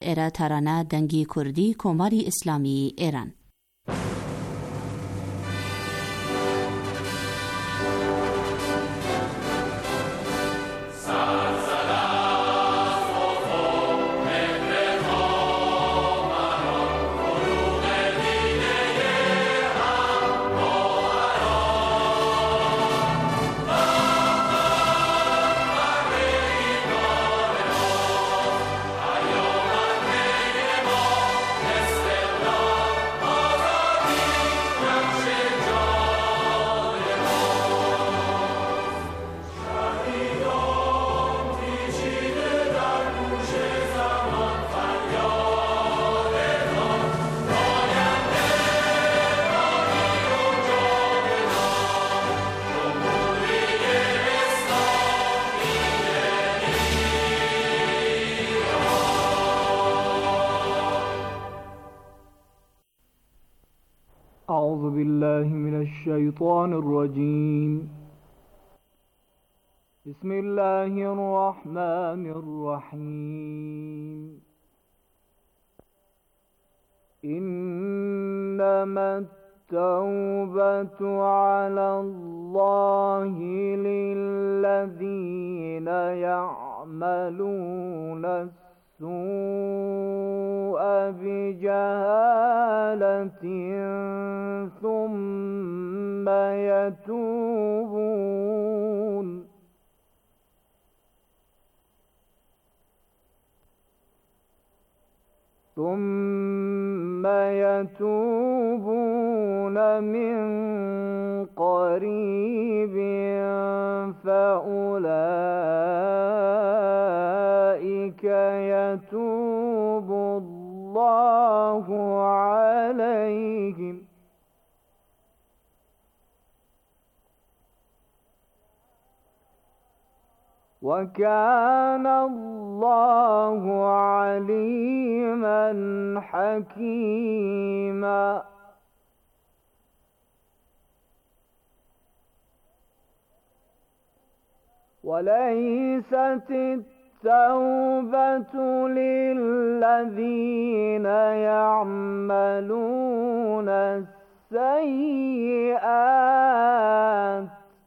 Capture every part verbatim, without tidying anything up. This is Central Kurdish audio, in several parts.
ئێرە تارانە دەنگی کوردی کۆماری ئیسلامی ئێران. أعوذ بالله من الشيطان الرجيم. بسم الله الرحمن الرحيم. إنما التوبة على الله للذين يعملون السوء بجهالة ثم يتوبون ثم يتوبون من قريب فأولئك يتوب الله عليهم وكان الله عليما حكيما. وليست التوبة للذين يعملون السيئات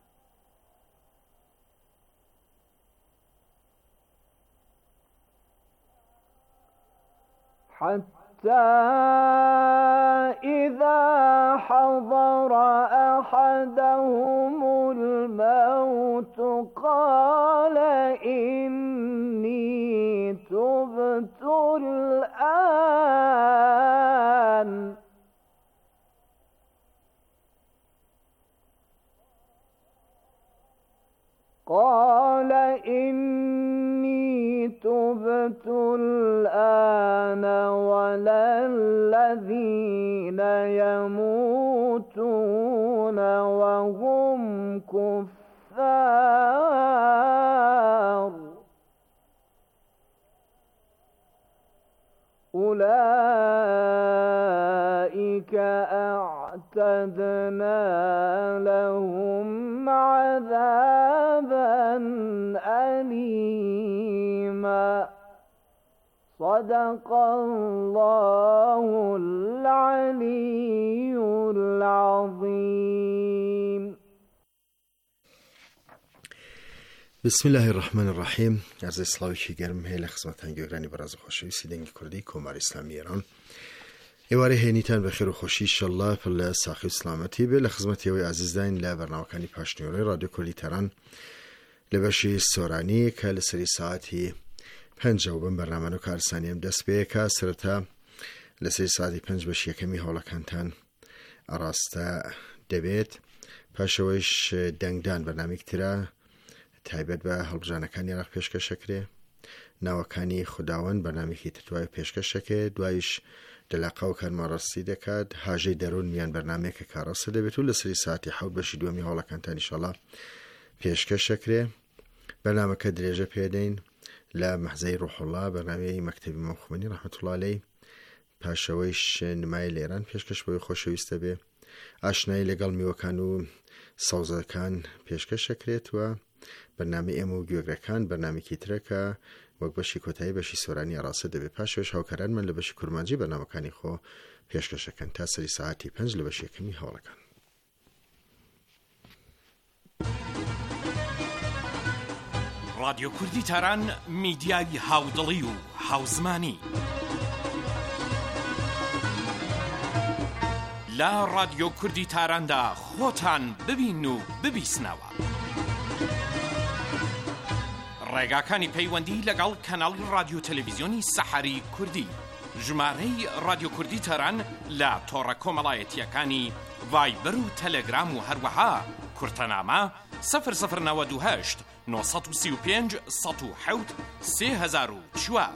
حتى إذا حضر أحدهم الموت قال إني تبت الآن قال إني تبت الآن ولا الذين يموتون وهم كفار أولئك أعتدنا لهم عذابا أليما. صدق الله العلي العظيم. بسم الله الرحمن الرحیم. عرض سلاوی گرم هی لخصمتان گرانی براز خوشی سیدنگ کردی کمار اسلامی ایران. ایواره هنیتان بخیر و خوشی انشالله پل ساخی سلامتی به لخصمتی و عزیز داین ل برنامه‌کانی پاشنیوری رادیو کردی تران لباشی سورانی که لسری ساعتی پنج و بن برنامه کارسانیم دست به که سرتا لسری ساعتی پنج بشی کمی حالا کنتن اراسته دبیت پاشویش دنگدان برنامه کتره تایبەت بە هەڵبژانەکانی عێراق پێشکەشەکرێ ناوەکانی خوداوەند بەرنامێکی تر پێشکەشەکێ دوایش دەلاقا و کارمەڕەستی دەکات هاژەی دەروون میان بەرنامەیەکە کارڕەسە دەبێت و لە سەری ساعتی حەوت بەشی دووەمی هەوڵەکانتان ئینشاڵڵا پێشکەشەکرێ بەرنامەکە درێژە پێدەین لە مەحزەی ڕوحوڵڵا بەرنامەی مەکتەبی مەم خومینی ڕەحمەتوڵڵا عەلەیه پاشەوەیش نمای لە ئێران پێشکەش بۆی خۆشەویستە بێ ئاشنایی لەگەڵ میوەکان و سەوزەکان پێشکەشەکرێت و بەرنامەی ئێمە و گوێگرەکان بەرنامێکی ترە کە وەک بەشی کۆتایی بەشی سۆرانی ئاڕاستە دەبێت پاشەوەش هاوکارانمان لە بەشی کورمانجی بەرنامەکانی خۆ پێشکەشەکەن تا سەری ساعتی پێنج لە بەشی یەکەمی هەوڵەکان. رادیۆ کوردی تاران میدیای هاودڵی و هاوزمانی لە رادیۆ کوردی تاراندا خۆتان ببین و ببیسنەوە. ڕێگاکانی پەیوەندی لەگەڵ کەناڵی رادیۆ تەلەڤیزیۆنی سەحەری کوردی، ژمارەی رادیۆ کوردی تاران لە تۆڕە کۆمەڵایەتیەکانی ڤایبەر و تەلەگرام و هەروەها کورتەنامە سەفر سەفر نەوەد و هەشت نۆ سەد و سی و پێنج سەد و حەوت سێ هەزار و چوار.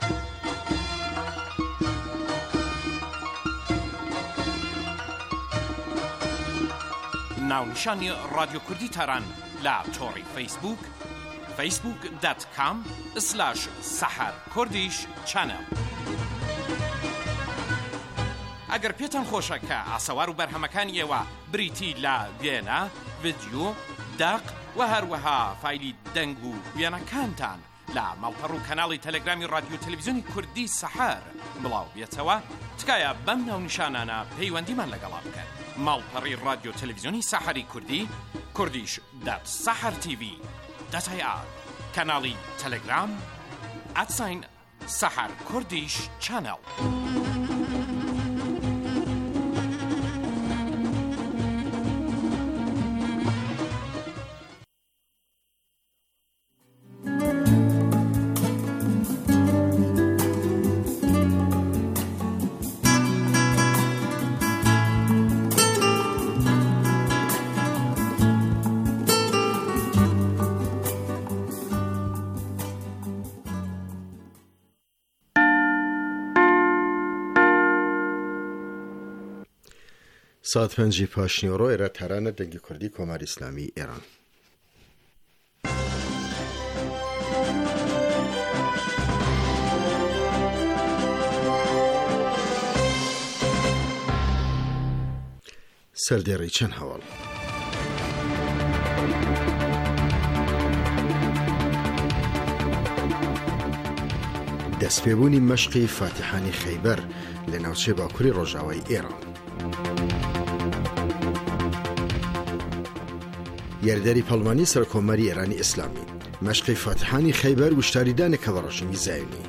ناونیشانی رادیۆ کوردی تاران لە تۆڕی فەیسبوک فەیسبوک دات کام سلاش سەحەر کوردیش چەنەڵ. ئەگەر پێتان خۆشە کە ئاسەوار و بەرهەمەکانی ئێوە بریتی لە وێنە، ڤیدیۆ، داق و هەروەها فایلی دەنگ و وێنەکانتان لە ماڵپەڕ و کەناڵی تەلەگرامی رادیۆ تەلەڤیزیۆنی کوردی سەحەر بڵاو بێتەوە، تکایە بەم ناونیشانانە پەیوەندیمان لەگەڵا بکەن. ماڵپەڕی رادیۆ تەلەڤیزیۆنی سەحەری کوردی، کوردیش دات سەحەر تیڤی دات ئای ئار، کەناڵی تەلەگرام ئەتساین سەحەر کوردیش چەنەڵ. ساعت پەنجی پاشنیۆڕۆ ئێرە تارانە دەنگی کوردی کۆماری ئیسلامی ئێران. سەردێڕی چەند هەواڵ. دەستپێبوونی مەشقی فاتحانی خەیبەر لە ناوچەی باکووری ڕۆژاوای ئێران. یاریدەری پەڵمانی سەرکۆمەری ئێرانی ئیسلامی مەشقی فاتحانی خەیبەر وشتاریدانێکە بە ڕەژیمی زایونی.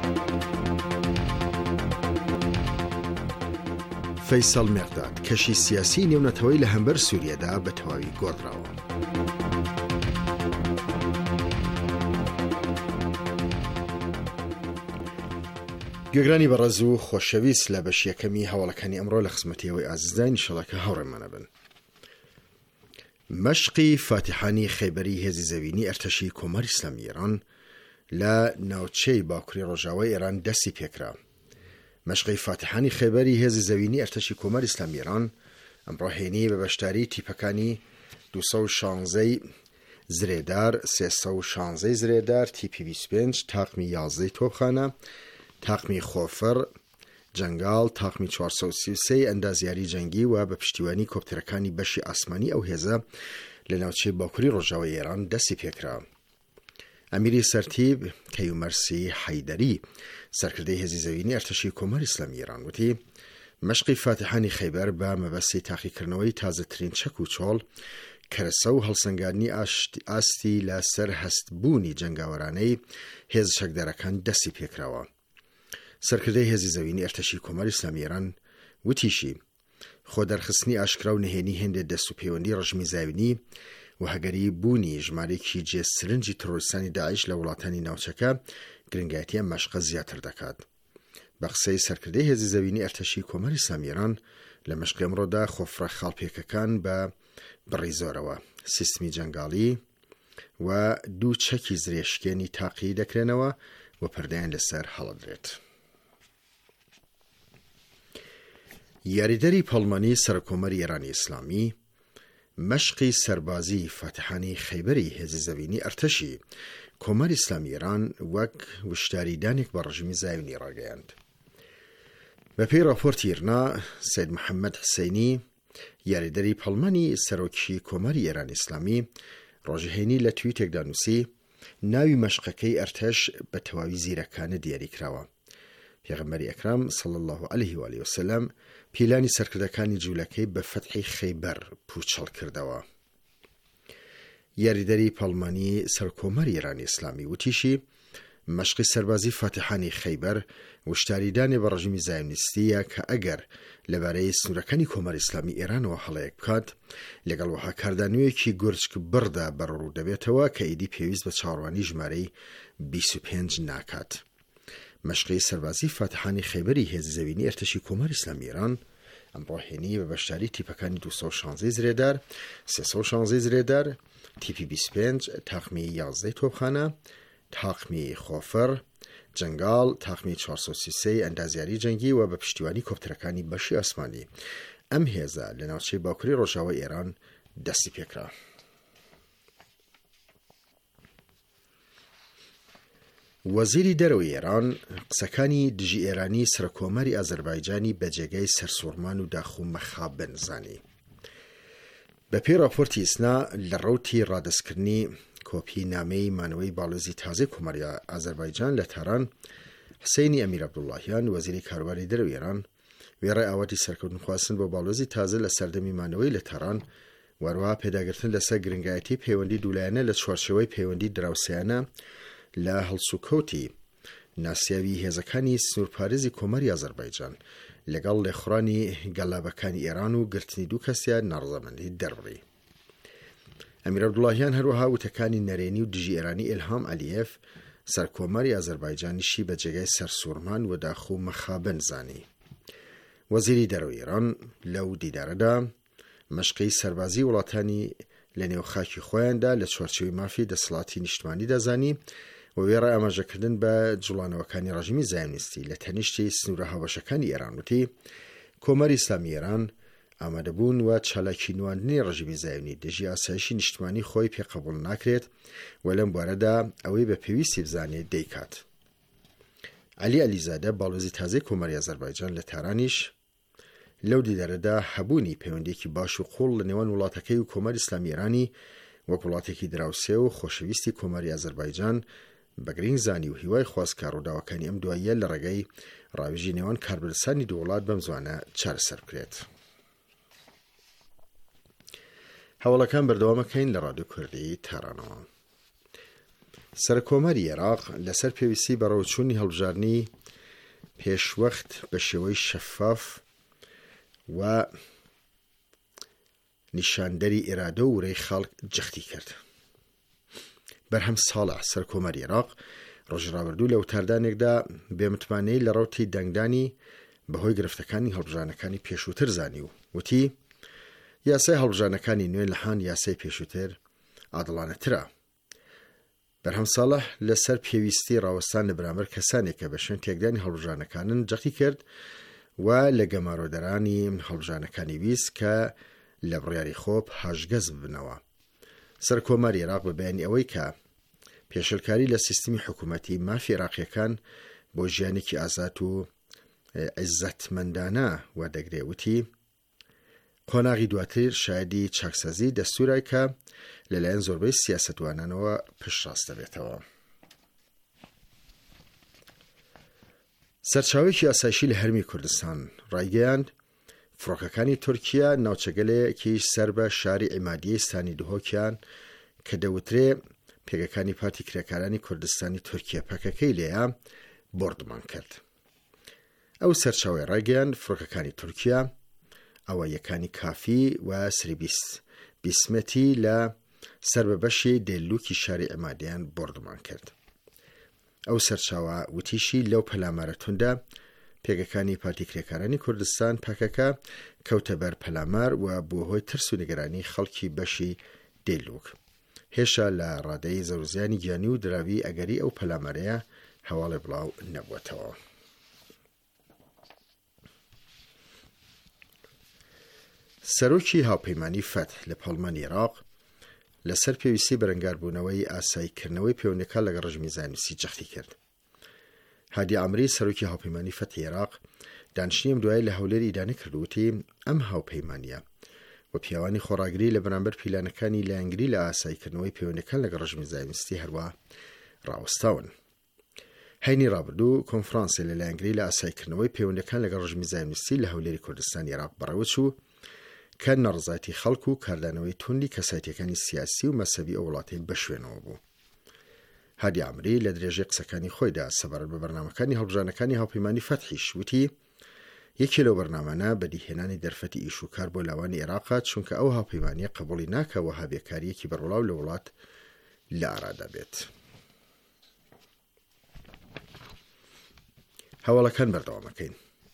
فەیسەڵ مێرداد کەشی سیاسی نێونەتەوەی لە هەمبەر سووریەدا بە تەواوی گۆڕراوە. گوێگرانی بەڕێز و خۆشەویست لە بەش یەکەمی هەواڵەکانی ئەمڕۆ لە خزمەتیەوەی ئازیزدان ئینشەڵڵا کە هاوڕێمانە بن. مەشقی فاتحانی خەیبەری هێزی زەوینی ئەرتەشی کۆماری ئیسلامی ئێران لە ناوچەی باکووری ڕۆژاوای ئێران دەستی پێکرا. مەشقی فاتحانی خەیبەری هێزی زەوینی ئەرتەشی کۆماری ئیسلامی ئێران ئەمڕۆ هێنی بە بەشداری تیپەکانی دووسە و شانزەی زرێدار، سێسە و شانزەی زرێدار، تیپی بیست و پێنج، تاقمی یازدەی تۆپخانە، تاقمی خۆفەر جەنگاڵ، تاقمی چوارسە و سی و سێ ئەندازیاری جەنگی و بە پشتیوانی کۆپتەرەکانی بەشی ئاسمانی ئەو هێزە لە ناوچەی باکووری ڕۆژاوای ئێران دەستی پێکرا. ئەمیری سەرتیب کەیومەرسی حەیدەری سەرکردەی هێزی زەوینی ئەرتەشی کۆماری ئیسلامی ئێران وتی مەشقی فاتحانی خەیبەر بە مەبەستی تاقیکردنەوەی تازەترین چەک و چۆڵ، کەرەسە و هەڵسەنگاندنی ئاستی لەسەر هەستبوونی جەنگاوەرانەی هێز چەکدارەکان دەستی پێکراوە. سەرکردەی هێزی زەوینی ئەرتەشی کۆماری ئیسلامی ئێران وتیشی خۆ دەرخستنی ئاشکرا و نهێنی هێندێک دەست و پەیوەندی ڕەژمی زاوینی و هەگەری بوونی ژمارەیەکی جێسرنجی تۆڕیستانی داعش لە وڵاتانی ناوچەکە گرنگایەتی ئەم مەشقە زیاتر دەکات. بە قسەی سەرکردەی هێزی زەوینی ئەرتەشی کۆماری ئیسلامی ئێران لە مەشقی ئەمڕۆدا خۆفرە خاڵپێکەکان بە بڕی زۆرەوە، سیستمی جەنگاڵی و دوو چەکی زرێشکێنی تاقی دەکرێنەوە و پەردەیان لەسەر هەڵەدرێت. یاریدەری پەڵمانی سەرکۆمەری ئێرانی ئیسلامی مەشقی سەربازی فاتحانی خەیبەری هێزی زەوینی ئەرتەشی کۆماری ئیسلامی ئێران وەک وشتاریدانێک بە ڕەژیمی زایونی ڕاگەیاند. بەپێی راپۆرتی ئیرنا، سەید محەممەد حسەینی یاریدەری پەڵمانی سەرۆکی کۆماری ئێرانی ئیسلامی ڕۆژهێنی لە تویتێکدا نووسی ناوی مەشقەکەی ئەرتەش بە تەواوی زیرەکانە دیاری کراوە. پێغەمبەری ئەکرام صلی الله علیه و آله وسلم پیلانی سەرکردەکانی جوولەکەی بە فەتحی خەیبەر پوچەڵ کردەوە. یاریدەری پەڵمانی سەرکۆمەری ئێرانی ئیسلامی وتیشی مەشقی سەربازی فاتحانی خەیبەر وشتاریدانێ بە ڕژیمی زایۆنیستیە کە ئەگەر لەبارەی سنوورەکانی کۆمەری ئیسلامی ئێرانەوە هەڵەیەک بکات لەگەڵ وەها کاردانوویەکی گورچک بڕدا بەڕوو دەبێتەوە کە ئیدی پێویست بە چاوەڕوانی ژمارەی بیست و پێنج ناکات. مەشقی سەربازی فاتحانی خەیبەری هێزی زەوینی ئەرتەشی کۆمەری ئیسلامی ئێران ئەمڕۆهێنی بە بەشداری تیپەکانی دووسە و شانزەی زرێدار، سێسە و شانزەی زرێدار، تیپی بیست و پێنج، تاقمی یازدەی تۆپخانە، تاقمی خۆفەر، جەنگاڵ، تاقمی چوارسە و سی و سێ ئەندازیاری جەنگی و بە پشتیوانی کۆپتەرەکانی بەشی ئاسمانی ئەم هێزە لە ناوچەی باکووری ڕۆژاوای ئێران دەستی پێکرا. وەزیری دەرەوەی ئێران قسەکانی دژی ئێرانی سەرکۆمەری ئازەربایجانی بە جێگەی سەرسوڕمان و داخ و مەخابن زانی. بەپێی راپۆرتی ئیسنا لە ڕەوتی ڕادەستکردنی کۆپی نامەی مانەوەی باڵۆزی تازەی کۆمەری ئازەربایجان لە تاران، حسەینی ئەمیر عەبدوڵڵاهیان وەزیری کاروباری دەرەوەی ئێران وێڕای ئاواتی سەرکەوتن خواستن بۆ باڵۆزی تازە لە سەردەمی مانەوەی لە تاران وەروەها پێداگرتن لەسەر گرنگایەتی پەیوەندی دوولایەنە لە چوارچێوەی پەیوەندی دراوسێیانە لە هەڵسوکەوتی ناسیاوی هێزەکانی سنوورپارێزی کۆمەری ئازەربایجان لەگەڵ لێخوڕانی گەڵابەکانی ئێران و گرتنی دوو کەسیان ناڕزەمەندی دەربڕی. ئەمیر عەبدوڵڵاهیان هەروەها وتەکانی نەرێنی و دژی ئێرانی ئیلهام ئەلیەف سەرکۆمەری ئازەربایجانیشی بە جێگای سەرسوورمان و داخ و مەخابن زانی. وەزیری دەرەوەی ئێران لەو دیدارەدا مەشقی سەربازی وڵاتانی لە نێو خاکی خۆیاندا لە چوارچێوەی مافی دەسەڵاتی نیشتمانی دەزانی و وێڕای ئاماژەکردن بە جوڵانەوەکانی ڕژیمی زایۆنیستی لە تەنیشتی سنوورە هاوبەشەکانی ئێران وتی کۆمەری ئیسلامی ئێران ئامادەبوون و چالاکی نواندنی ڕژیمی زایۆنی دژی ئاسایشی نیشتمانی خۆی پێقەبوڵ ناکرێت و لەم بوارەدا ئەوەی بە پێویستی بزانێت دەیکات. عەلی عەلیزادە باڵۆزی تازەی کۆمەری ئازەربایجان لە تارانیش لەو دیدارەدا هەبوونی پەیوەندێکی باش و قوڵ لە نێوان وڵاتەکەی و کۆمەری ئیسلامی ئێرانی وەک وڵاتێکی دراوسێ و خۆشەویستی کۆمەری ئازەربایجان بەگرنگ زانی و هیوای خواستکە ڕووداوەکانی ئەم دواییە لە ڕێگەی ڕاوێژی نێوان کاربەدەستانی دوو وڵات بەم زوانە چارەسەر بکرێت. هەوڵەکان بەردەوامەکەین لە ڕادیۆ کوردی تارانەوە. سەرکۆمەری عێراق لەسەر پێویستی بەڕێوەچوونی هەڵبژاردننی پێشوەخت بە شێوەی شەفاف و نیشاندەری ئێرادە و وڕێی خەڵک جەختی کرد. بەرهەم ساڵح سەرکۆمەری عێراق ڕۆژی ڕابردوو لە وتاردانێکدا بێمتمانەی لە ڕەوتی دەنگدانی بەهۆی گرفتەکانی هەڵبژاردنەکانی پێشووتر زانی و وتی یاسای هەڵبژاردنەکانی نوێ لەهان یاسای پێشووتر عادڵانەترە. بەرهەم ساڵح لەسەر پێویستی ڕاوەستان لە بەرامبەر کەسانێکە بە شوێن تێکدانی هەڵبژاردنەکانن جەختی کرد و لە گەمارۆدەرانی هەڵبژاردنەکانی ویست کە لە بڕیاری خۆپ هاژگەز ببنەوە. سەرکۆمەری عێراق بە بەیانی ئەوەی کە پێشەلکاری لە سیستمی حکوومەتی مافی عێراقیەکان بۆ ژیانێکی ئازاد و عیزەتمەندانە وەردەگرێ وتی قۆناغی دواتر شایدی چاکسازی دەستوورای کە لەلایەن زۆربەی سیاسەتوانانەوە پشتڕاست دەبێتەوە. سەرچاوێکی ئاسایشی لە هەرمی کوردستان ڕایگەیاند فڕۆکەکانی تورکیا ناوچەگەلەیەکی سەر بە شاری عیمادیەی ستانی دهۆکیان کە دەوترێ پێگەکانی پارتی کرێکارانی کوردستانی تورکیا پەکەکەی لێیە بردمان کرد. ئەو سەرچاوی ڕایگەیاند فڕۆکەکانی تورکیا ئەوە یەکانی کافی و سریبیست بیسمەتی لە سەر بە بەشی دێلوکی شاری عیمادیان بردمان کرد. ئەو سەرچاوە وتیشی لەو پەلامارە توندا پێگەکانی پارتی کرێکارانی کوردستان پاکەکە کەوتە بەر پەلامار و بۆ هۆی ترس و نیگەرانی خەڵکی بەشی دێلوک. هێشا لە ڕادەی زەوزیانی گیانی و دراوی ئەگەری ئەو پەلامارەیە هەواڵی بڵاو نەبووەتەوە. سەرۆکی هاوپەیمانی فەتح لە پەڵمانی عێراق لەسەر پێویستی بەرەنگاربوونەوەی ئاساییکردنەوەی پەیوەندەکان لەگەڵ ڕژیمی زایۆنیستی جەختی کرد. هادی عەمری سەرۆکی هاوپەیمانی فەتحی عێراق دانیشتنی ئەم دوایە لە هەولێر ئیدانی کردووتی ئەم هاوپەیمانیە و پیاوانی خۆڕاگری لە بەرامبەر پیلانەکانی لایەنگری لە ئاساییکردنەوەی پەیوەندیەکان لەگەڵ ڕژمی زایوینستی هەروە ڕاوەستاون. هەینی ڕابردوو کۆنفرانسێ لە لایەنگری لە ئاساییکردنەوەی پەیوەندیەکان لەگەڵ ڕژمی زایوینستی لە هەولێری کوردستانی عێراق بەڕێوەچوو کە نەڕزایەتی خەڵک و کاردانەوەی توندی کەسایەتیەکانی سیاسی و مەسەبی ئەو وڵاتەی بەشوێنەوە بوو. هادی عامری لە درێژەی قسەکانی خۆیدا سەبارەت بە بەرنامەکانی هەڵبژانەکانی هاوپەیمانی فەتحیش وتی یەکێ لەو بەرنامانە بەدیهێنانی دەرفەتی ئیش و کار بۆ لاوانی عێراقات چونکە ئەو هاوپەیمانیە قبوڵی ناکەوە هابێکاریەکی بەڕوڵاو لە وڵات لە ئارادا بێت. هەواڵەکان بەردەوامەکەین.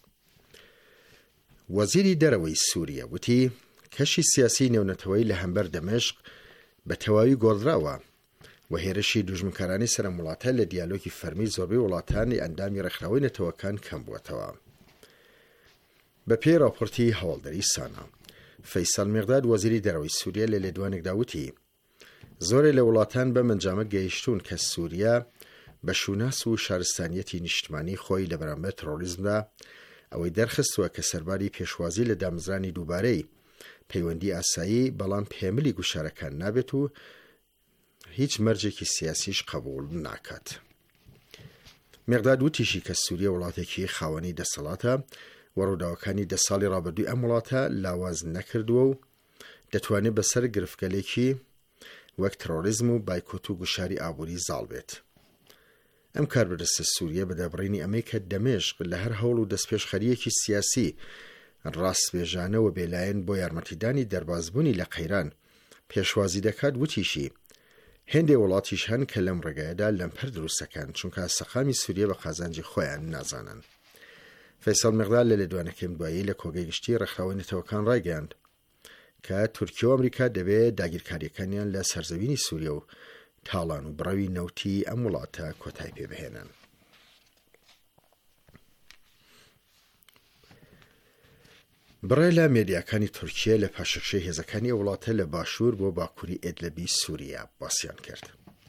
وەزیری دەرەوەی سووریا وتی کەشی سیاسی نێونەتەوەی لە هەمبەر دەمەشق بە تەواوی گۆڕراوە و هێرشی دوژمنکارانی سەرم وڵاتە لە دیالۆگی فەرمی زۆربەی وڵاتانی ئەندامی ڕێکخراوەی نەتەوەکان کەم بووەتەوە. بە پێی راپۆرتی هەواڵدەری سانا، فەیساڵ مێغداد وەزیری دەرەوەی سووریا لە لێدوانێکدا وتی زۆرێ لە وڵاتان بە منجامە گەیشتون کە سووریا بە شوناس و شارستانیەتی نیشتمانی خۆی لە بەرامبەر تەرۆریزمدا ئەوەی دەرخستووە کە سەرباری پێشوازی لە دامزرانی دووبارەی پەیوەندی ئاسایی بەڵام پێمەلی گوشارەکان نابێت و هیچ مەرجێکی سیاسیش قبول ناکات. مێغداد وتیشی کە سووریا وڵاتێکی خاوەنی دەسەڵاتە و ڕووداوەکانی دە ساڵی ڕابردووی ئەم وڵاتە لاواز نەکردووە و دەتوانێت بەسەر گرفگەلێکی وەک تەرۆریزم و بایکۆت و گوشاری ئابووری زاڵ بێت. ئەم کاربەدەستە سووریا بەدابڕینی ئەمەی کە دەمێشق لە هەر هەوڵ و دەستپێشخەریەکی سیاسی ڕاستپێژانە و بێلایەن بۆ یارمەتیدانی دەربازبوونی لە قەیران پێشوازی دەکات وتیشی هێندێ وڵاتیش هەن کە لەم ڕێگایەدا لەمپەر دروستەکەن چونکە سەقامی سووریا بە قازانجی خۆیان نازانن. فەیساڵ مێغداد لە لێدوانەکەم دوایی لە کۆگەی گشتی ڕێکخراوەی نەتەوەکان ڕایگەیاند کە تورکیا و ئەمریکا دەبێت داگیرکاریەکانیان لە سەرزەوینی سووریا و تاڵان و بڕەوی نەوتی ئەم وڵاتە کۆتای پێبهێنن. بڕێ لە مێدیاکانی تورکیا لە پاشەکشەی هێزەکانی وڵاتە لە باشوور بۆ باکووری ئێدلەبی سووریا باسییان کرد.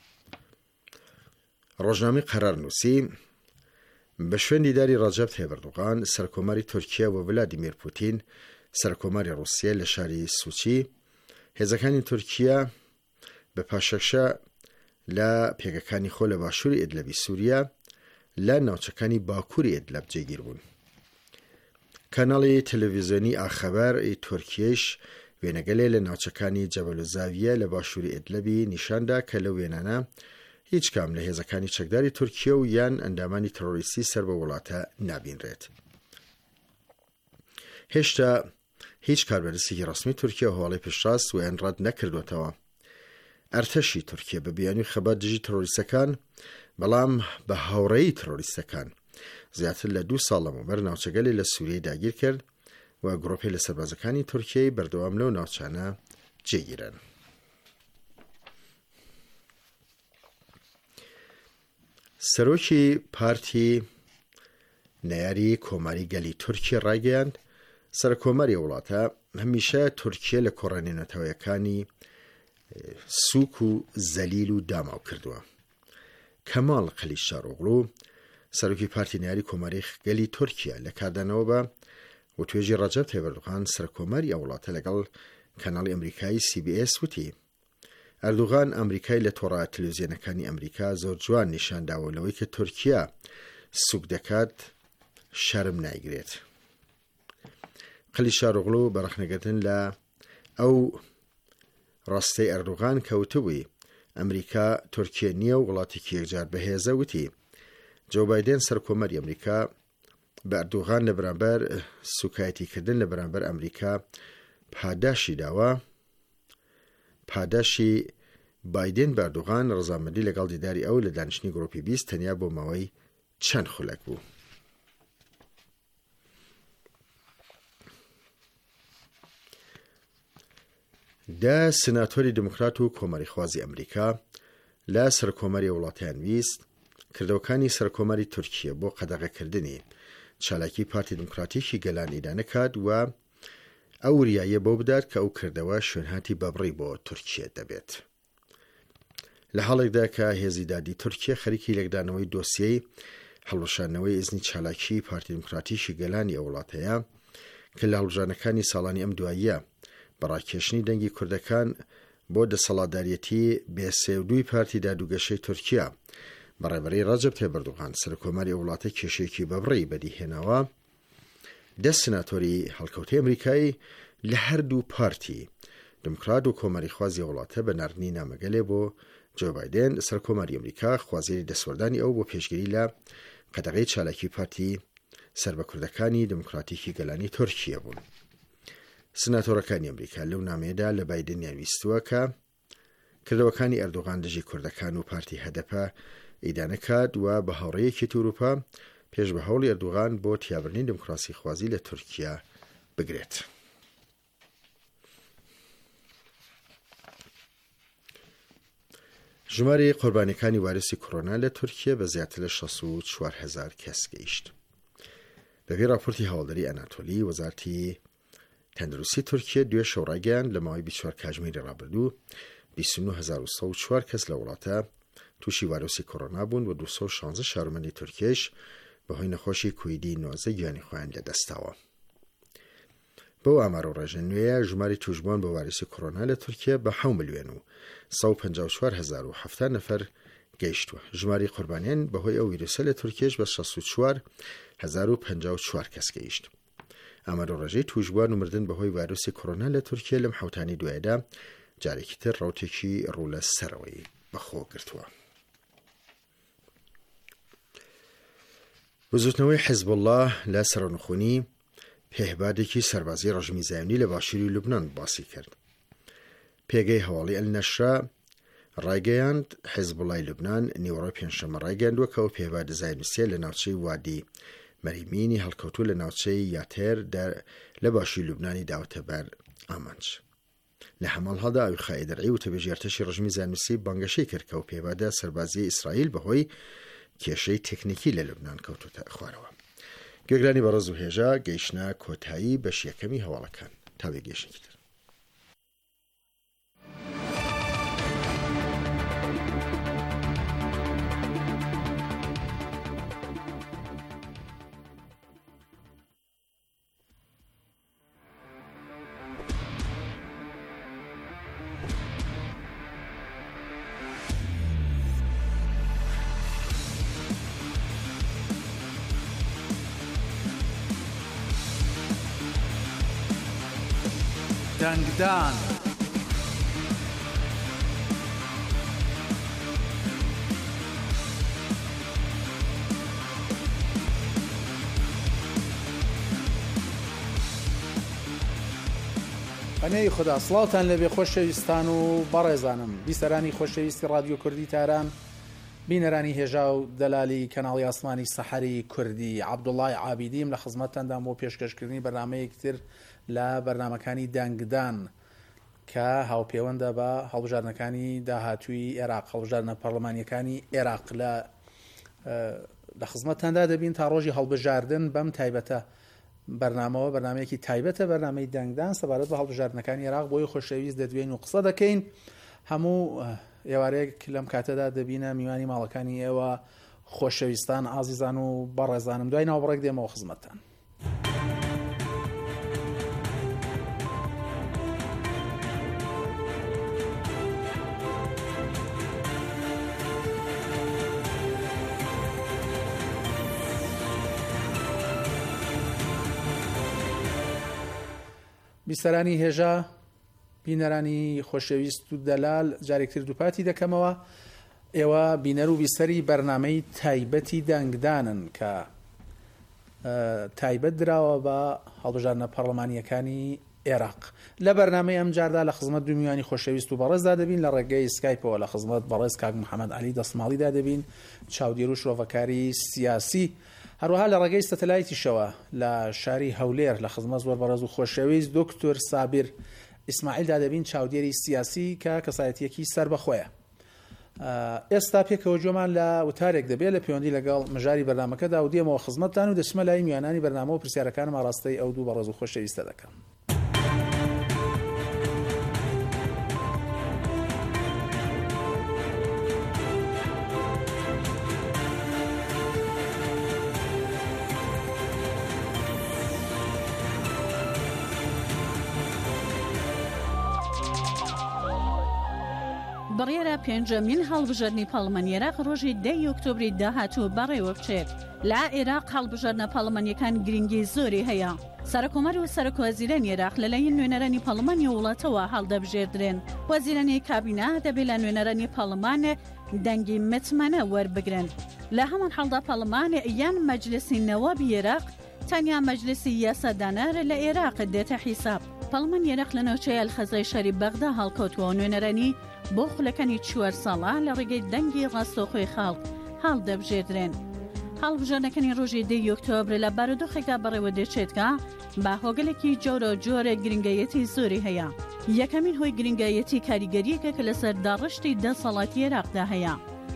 ڕۆژنامەی قەرار نووسی بە شوێنی داری ڕەجەب تایب ئەردوغان سەرکۆماری تورکیا و ڤلادیمیر پوتین سەرکۆماری رووسیا لە شاری سوچی هێزەکانی تورکیا بە پاشەکشە لە پێگەکانی خۆ لە باشووری ئێدلەبی سووریا لە ناوچەکانی باکووری ئێدلەب جێگیر بوون. کاناڵی تەلەڤیزیۆنی ئاخەبەر تورکیش وێنەگەلێ لە ناوچەکانی جەبەل و زاویە لە باشووری ئێدلەبی نیشاندا کە لە وێنانە هیچ کام لە هێزەکانی چەکداری تورکیا و یان ئەندامانی تەرۆریستی سەر بە وڵاتە نابینرێت. هێشتا هیچ کاربەدەستێکی ڕسمی تورکیا هەواڵی پێشڕاست و یان ڕەت نەکردوێتەوە. ئەرتەشی تورکیا بە بیانی خەبات دژی تەرۆریستەکان بەڵام بە هاوڕێی تەرۆریستەکان زیاتر لە دوو ساڵ لەمەوبەر ناوچەگەلی لە سووریای داگیر کرد و گرۆپی لە سەربازەکانی تورکیای بەردەوام لەو ناوچانە جێگیرن. سەرۆکی پارتی نەیاری کۆماری گەلی تورکیا ڕایگەیاند سەرکۆمەری وڵاتە هەمیشە تورکیا لە کۆڕانێنەتەوەیەکانی سووک و زەلیل و داماو کردووە. کەماڵ قەلیچداروغلو سەرۆکی پارتی نەیاری کۆماری گەلی تورکیا لە کاردانەوە بە و توێژی ڕەجەب تایب ئەردوغان سەرکۆمەری ئەو وڵاتە لەگەڵ کەناڵی ئەمریکایی سی بی ئێس وتی ئەردوغان ئەمریکای لە تۆڕە تەلەڤیزیۆنەکانی ئەمریکا زۆر جوان نیشانداوە لەوەی کە تورکیا سووک دەکات شەرم نایگرێت. قەلیچداروغلو بەڕەخنەگرتن لە ئەو ڕاستەی ئەردوغان کەوتبووی ئەمریکا تورکیا نییە و وڵاتێکی یەکجار بەهێزە وتی جۆ بایدن سەرکۆمەری ئەمریکا بە ئەردوغان لە بەرامبەر سوکایەتیکردن لە بەرامبەر ئەمریکا پاداشی داوە. پاداشی بایدن بە ئەردوغان ڕەزامەندی لەگەڵ دیداری ئەو لە دانیشتنی گرۆپی بیست تەنیا بۆ ماوەی چەند خولەک بوو. دا سناتۆری دموکرات و کۆمەریخوازی ئەمریکا لە سەرکۆمەری وڵاتیان ویست کردەوەکانی سەرکۆمەری تورکیا بۆ قەدەغەکردنی چالاکی پارتی دموکراتیکی گەلان ئیدان نەکات و ئەو وریایە بۆ بدات کە ئەو کردەوە شوێنهاتی بەبڕی بۆ تورکیا دەبێت. لە حاڵێکدا کە هێزی دادی تورکیا خەریکی لەگدانەوەی دۆسیەی هەڵوەشانەوەی ئیزنی چالاکی پارتی دموکراتیکی گەلانی ئەو وڵاتەیە کە لە هەڵبژانەکانی ساڵانی ئەم دواییە بەڕاکێشنی دەنگی کوردەکان بۆ دەسەڵاتدارەتی بێسێودووی پارتی دادوگەشەی تورکیا بەڕێوەبەری ڕەجەب تایب ئەردوغان سەرۆکۆماری ئەو وڵاتە کێشەیەکی بەبڕی بەدیهێناوە دە سناتۆری هەڵکەوتەی ئەمریکایی لە هەردوو پارتی دموکرات و کۆماری خوازی وڵاتە بە ناردنی نامەگەلێ بۆ جو بایدن سەرکۆماری ئەمریکا خوازیری دەسوەردانی ئەو بۆ پێشگیری لە قەدەغەی چالاکی پارتی سربەکوردەکانی دموکراتیکی گەلانی تورکیا بوون. سناتۆرەکانی ئەمریکا لەو نامەیەدا لە بایدنیان ویستووە کە کردەوەکانی ئەردوغان دژی کوردەکان و پارتی هەدەپە ئیدانەکات و بە هاوڕێیەکی ئەوروپا پێش بە هەوڵی ئەردوغان بۆ تیابرنی دموکراسی خوازی لە تورکیا بگرێت. ژمارەی قوربانیەکانی وایرۆسی کۆڕۆنا لە تورکیا بە زیاتر لە شەست و چوار هەزار کەس گەیشت. بەبێ راپۆرتی هەواڵدەری ئەناتۆلی وەزارەتی تەندروستی تورکیا دوێ شەو ڕاگەیاند لە ماوەی بیست و چوار کاتژمێری ڕابردوو بیست و نۆ هەزار و سەد و چوار کەس لە وڵاتە تووشی وایرۆسی کۆڕۆنا بوون و دووسەد و شانزە شارۆمەندی تورکیش بەهۆی نەخۆشی کویدی نۆزە گیانی خۆیان لەدەستاوە. بەو ئامارە و ڕێژە نوێیە ژماری توشبوون بە وایرۆسی کۆڕۆنا لە تورکیا بە حەوت ملیۆن و سەد و پەنجا و چوار هەزار و هەفتاد نەفەر گەیشتووە. ژماری قوربانیان بەهۆی ئەو ویرۆسە لە تورکیش بە شەست و چوار هەزار و پەنجا و چوار کەس گەیشت. ئامارە و ڕێژەی توشبوون و مردن بەهۆی وایرۆسی کۆڕۆنا لە تورکیا لەم حەوتانی دوایەدا جارێکی تر ڕوتێکی ڕوو لە سەرەوەی بەخۆ گرتووە. بزوتنەوەی حیزب الله لە سەرۆنخوونی پێهبادێکی سەربازی ڕژمی زایۆنی لە باشووری لوبنان باسی کرد. پێگەی هەواڵی ئەلنەشرا ڕایگەیاند حیزب اللهی لوبنان نیوەڕۆی پێنجشەممە ڕایگەیاندووە کە ئەو پێهبادە زایۆنیستیە لە ناوچەی وادی مەریمینی هەڵکەوتوو لە ناوچەی یاتێر لە باشووری لوبنانی داوەتە بەر ئامانج. لە هەمان هەڵدا ئەوی خای دەرعی و تەبێژی ئەرتەشی ڕژمی زایۆنیستی بانگەشەی کرد کە ئەو پێهبادە سەربازی ئیسرائیل بەهۆی کێشەی تەکنیکی لە لوبنان کەوتوتە خوارەوە. گوێگرانی بەڕێز و هێژا گەیشتنە کۆتایی بەش یەکەمی هەواڵەکان تا بێگەیشتێکی تر. دەنگدان ئەنەی خدا سڵاوتان لەبێ خۆشەویستان و بەڕێزانم بیسەرانی خۆشەویستی ڕادیۆ کوردی تاران بینەرانی هێژا و دەلالی کەناڵی ئاسمانی سەحەری کوردی عەبدوڵڵای عابیدیم لە خزمەتتاندا بۆ پێشکەشکردنی بەرنامەیەکی تر لە بەرنامەکانی دەنگدان کە هاوپەیوەندە بە هەڵبژاردنەکانی داهاتووی عێراق هەڵبژاردنە پەرلەمانیەکانی عێراق لە لە خزمەتتاندا دەبین تا ڕۆژی هەڵبژاردن بەم تایبەتە بەرنامەوە بەرنامەیەکی تایبەتە بەرنامەی دەنگدان سەبارەت بە هەڵبژاردنەکانی عێراق بۆی خۆشەویست دەدوێن و قسە دەکەین. هەموو ئێوارەیەک لەم کاتەدا دەبینە میوانی ماڵەکانی ئێوە خۆشەویستان ئازیزان و بەڕێزانم دوای ناوبڕێک دێمەوە خزمەتتان. بیسەرانی هێژا بینەرانی خۆشەویست و دەلال جارێکتر دووپاتی دەکەمەوە. ئێوە بینەر و بیسەری بەرنامەی تایبەتی دەنگدانن کە تایبەت دراوە بە هەڵبژاردنە پەرلەمانیەکانی عێراق. لە بەرنامەی ئەم جاردا لە خزمەت دوو میوانی خۆشەویست و بەڕێزدا دەبین لە ڕێگەی سکایپەوە لە خزمەت بەڕێز کاک محەممەد عەلی دەسماڵیدا دەبین چاودێر و شرۆڤەکاری سیاسی. هەروەها لە ڕێگەی سەتەلایتیشەوە لە شاری هەولێر لە خزمەت زۆر بەڕێز و خۆشەویست دکتۆر سابیر ئیسماعیلدا دەبین چاودێری سیاسی کە کەسایەتیەکی سەر بەخۆیە. ئێستا پێکەوە جۆمان لە وتارێک دەبێت لە پەیوەندی لەگەڵ مژاری بەرنامەکەدا و دێمەوە خزمەتتان و دەچمە لای میوانانی بەرنامە و پرسیارەکانم ئاڕاستەی ئەو دوو بەڕێز و خۆشەویستە دەکەم. بڕێرە پێنجەمین هەڵبژاردننی پەڵمەنی عێراق ڕۆژی دەی ئۆکتۆبری داهاتوو بەڕێوە بچێت. لە عێراق هەڵبژاردنە پەڵمەنیەکان گرنگی زۆری هەیە. سەرۆکۆمەر و سەرۆکوەزیرانی عێراق لەلایەن نوێنەرانی پەڵمانی وڵاتەوە هەڵدەبژێردرێن. وەزیرانی کابینە دەبێت لە نوێنەرانی پەڵمان دەنگی متمەنە وەربگرن. لە هەمان هەڵدا پەڵمان یان مەجلسی نەوابی عێراق تەنیا مەجلسی یاسادانەر لە عێراق دێتە حیساب. پەڵمان عێراق لە ناوچەی ئەلخەزای شاری بەغدا هەڵکەوتووە و نوێنەرانی بۆ خولەکانی چوار ساڵە لە ڕێگەی دەنگی ڕاستەوخۆی خەڵک هەڵدەبژێردرێن. هەڵبژاردنەکانی ڕۆژی دەی ئۆکتۆبر لە بارودۆخێکدا بەڕێوە دێچێتکە با هۆگەلێکی جۆرە جۆرە گرنگایەتی زۆری هەیە. یەکەمین هۆی گرنگایەتی کاریگەریەکە کە لەسەر داڕشتی دەسەڵاتی عێراقدا هەیە.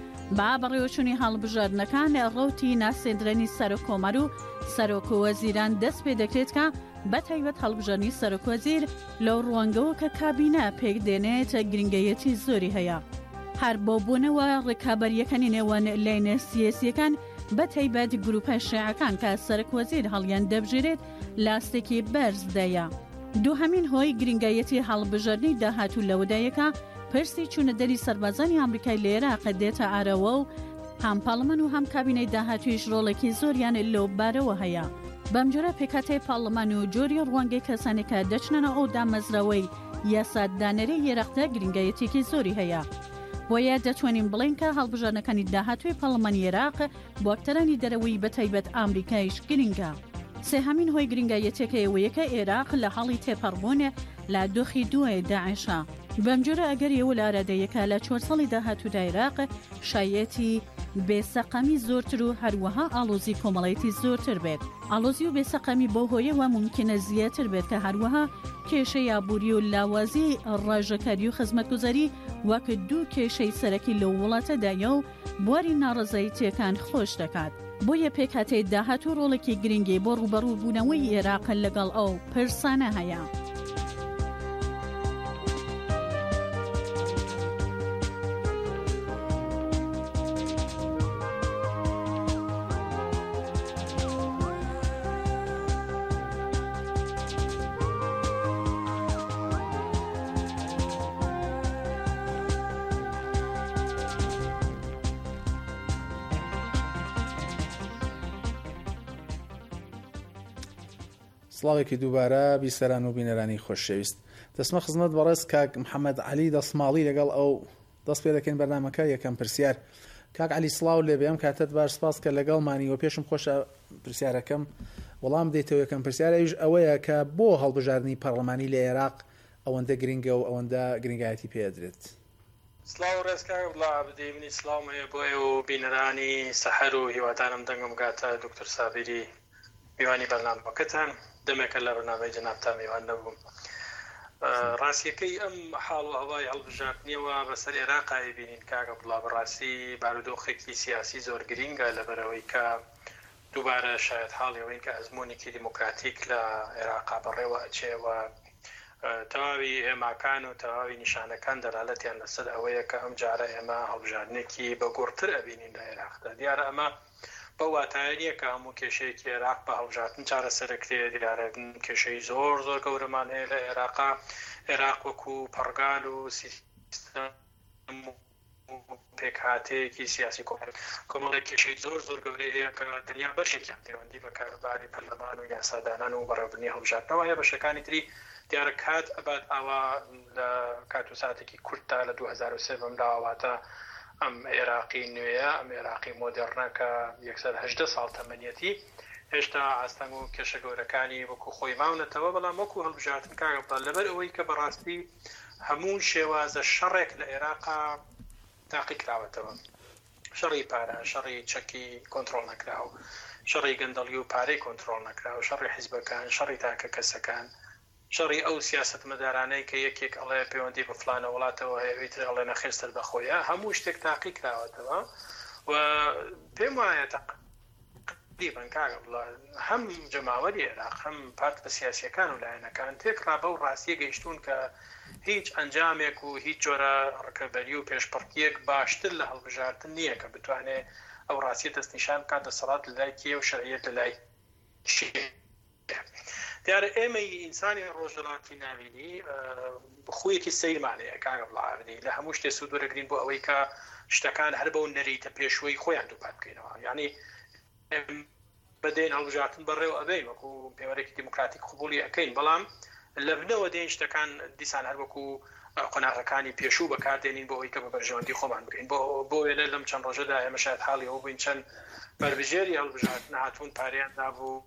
با بەڕێوەچوونی هەڵبژاردنەکان ڕەوتی ناسێنرانی سەرۆکۆمەر و سەرۆکوەزیران دەست پێ دەکرێت کە بەتایبەت هەڵبژاردننی سەرۆکوەزیر لەو ڕوانگەوە کە کابینە پێک دێنێتە گرنگایەتی زۆری هەیە. هەر بۆ بوونەوە ڕێکابەریەکانی نێوان لایەنە سیاسیەکان بەتایبەت گروپە شیعەکان کە سەرۆکوەزیر هەڵیان دەبژێرێت لاستێکی بەرزدایە. دووهەمین هۆی گرنگایەتی هەڵبژاردننی داهاتوو لەوەدایەکە پرسی چوونە دەری سەربازانی ئەمریکای لە عێراق دێتە ئارەوە و هەم پەڵمان و هەم کابینەی داهاتوویش ڕۆڵێکی زۆریان لەو بارەوە هەیە. بەم جۆرە پێکهاتەی پەڵمان و جۆری ڕوانگەی کەسانێکە دەچنەوە ئەو دامەزراوەی یاسادانەرەی عێراقدا گرنگایەتێکی زۆری هەیە. بۆیە دەتوانین بڵێن کە هەڵبژاردنەکانی داهاتووی پەڵمانی عێراق بۆ ئەکتەرانی دەرەوەی بەتایبەت ئامریکایش گرنگە. سێهەمین هۆی گرنگایەتێکە ئەوەیە کە عێراق لە هەڵی تێپەڕبوون لە دۆخی دوای داعشە. بەم جۆرە ئەگەر ئێوە لە ئارادەیەکە لە چوار ساڵی داهاتوودا عێراق شایەتی بێسەقەمی زۆرتر و هەروەها ئاڵۆزی کۆمەڵایەتی زۆرتر بێت. ئاڵۆزی و بێسەقەمی بۆ هۆیەوە ممکنە زیاتر بێت کە هەروەها کێشەی ئابووری و لاوازی ڕاژەکاری و خزمەتگوزاری وەک دوو کێشەی سەرەکی لەو وڵاتەدایە و بواری ناڕەزایەتیەکان خۆش دەکات. بۆیە پێکهاتەی داهاتوو ڕۆڵێکی گرنگی بۆ ڕوبەڕوو بوونەوەی عێراق لەگەڵ ئەو پرسانە هەیە. سڵاوێکی دووبارە بیسەران و بینەرانی خۆشەویست. دەسمە خزمەت بەڕێز کاک محەممەد عەلی دەسماڵی لەگەڵ ئەو دەست پێ دەکەین بەرنامەکە یەکەم پرسیار. کاک عەلی سڵاو لێ بێم کاتت باش سپاس کە لەگەڵمانی و پێشم خۆشە پرسیارەکەم وەڵام دێتەوە یەکەم پرسیارەیش ئەوەیە کە بۆ هەڵبژاردننی پەرلەمانی لە عێراق ئەوەندە گرنگە و ئەوەندە گرنگایەتی پێدرێت. سلااو ڕێزکە بڵا بدەی منی سلااومەیە بۆیە و بینەرانی سەحەر و هیوادارم دەنگم گاتە دکتۆر سابیری میوانی بەرنامەکەتان دەمێکە لە بەرنامەی جەنابتا میوان نەبووم. ڕاستیەکەی ئەم حاڵ و هەوای هەڵبژاردننیەوە بەسەر عێراقی بینین کاکە بڵا بەڕاستی بارودۆخێکی سیاسی زۆر گرینگە لەبەرەوەی کە دووبارە شاید حاڵیەوەی کە ئەزمموونێکی دیموکراتیک لە عێراقا بەڕێوە ئەچێوە تەواوی هێماکان و تەواوی نیشانەکان دەلالەتیان لەسەر ئەوەیە کە ئەم جارە ئێمە هەڵبژاردنێکی بەگۆڕتر ئەبینین لە عێراقدا. دیارە ئەمە بە واتاییە کە هەموو کێشەیەکی عێراق بە هەڵبژاردن چارەسەرکرێ دیارە کێشەی زۆر زۆر گەورەمان هەیە لە عێراقا. عێراق وەکو پەرگال و سیستەم پێکهاتەیەکی سیاسی کۆمەڵێک کێشەی زۆر زۆر گەورەی هەیە کە دنیا بەشێکیان پەیوەندی بە کاروباری پەرلەمان و یاسادانان و بەڕێوەبردننی هەڵبژاردنەوە هەیە. بەشەکانی تری دیارە کات ئەبات ئاوا لە کات و ساتێکی کورتتا لە دوو هەزار و سێ بەم لاواتە ئەم عێراقی نوێیە ئەم عێراقی مۆدێڕنە کە یەکسەر هەژدە ساڵ تەمەنیەتی هێشتا ئاستەنگ و کێشە گەورەکانی وەکو خۆی ماونەتەوە بەڵام وەکو هەڵبژاردن کاگە لەبەر ئەوەی کە بەڕاستی هەموو شێوازە شەڕێک لە عێراقا تاقی کراوەتەوە. شەڕی پارە، شەڕی چەکی کۆنتڕۆڵ نەکراوە، شەڕی گەندەڵی و پارەی کۆنتڕۆڵ نەکراوە، شەڕی حیزبەکان، شەڕی تاکە کەسەکان، شەڕی ئەو سیاست مەدارانەی کە یەکێک ئەڵێ پەیوەندی بە فلانە وڵاتەوە هەیەویتر ئەڵێ نەخێستر بەخۆیە هەموو شتێک تاقی کراوەتەوە و پێم وایە تقریباً کاگە بڵێ هەم جەماوەری عێراق هەم پارت بە سیاسیەکان و لایەنەکان تێکڕا بەو ڕاستیە گەیشتون کە هیچ ئەنجامێک و هیچ جۆرە ڕکەبەری و پێشپڕکیەک باشتر لە هەڵبژاردن نییە کە بتوانێت ئەو ڕاستی دەستنیشان بکات دەسەڵات لە لای کێ و شەرعیەت لە لای دیارە ئێمە ئینسانی ڕۆژهەڵاتی ناوینی بخویەکی سەیرمانەیە کاگە بڵاوردی لە هەموو شتێ سوود وەرەگرین بۆ ئەوەی کە شتەکان هەر بەو نەریتە پێشوەی خۆیان دووپات بکەینەوە یعنی بەدەین هەڵبژارتن بەڕێوە ئەبین وەکو پێوەرێکی دیموکراتیک قبولی ئەەکەین بەڵام لە بنەوە دێن شتەکان دیسان هەر وەکو قۆناغەکانی پێشوو بەکاردێنین بۆ ئەوەی کە بە بەرژەوەندی خۆمان بکەین بۆ بۆ وێنە لەم چەند ڕۆژەدا ئێمە شاید حاڵی ئەوە بووین چەند بەربژێری هەڵبژاردن هاتوون پاریان دابوو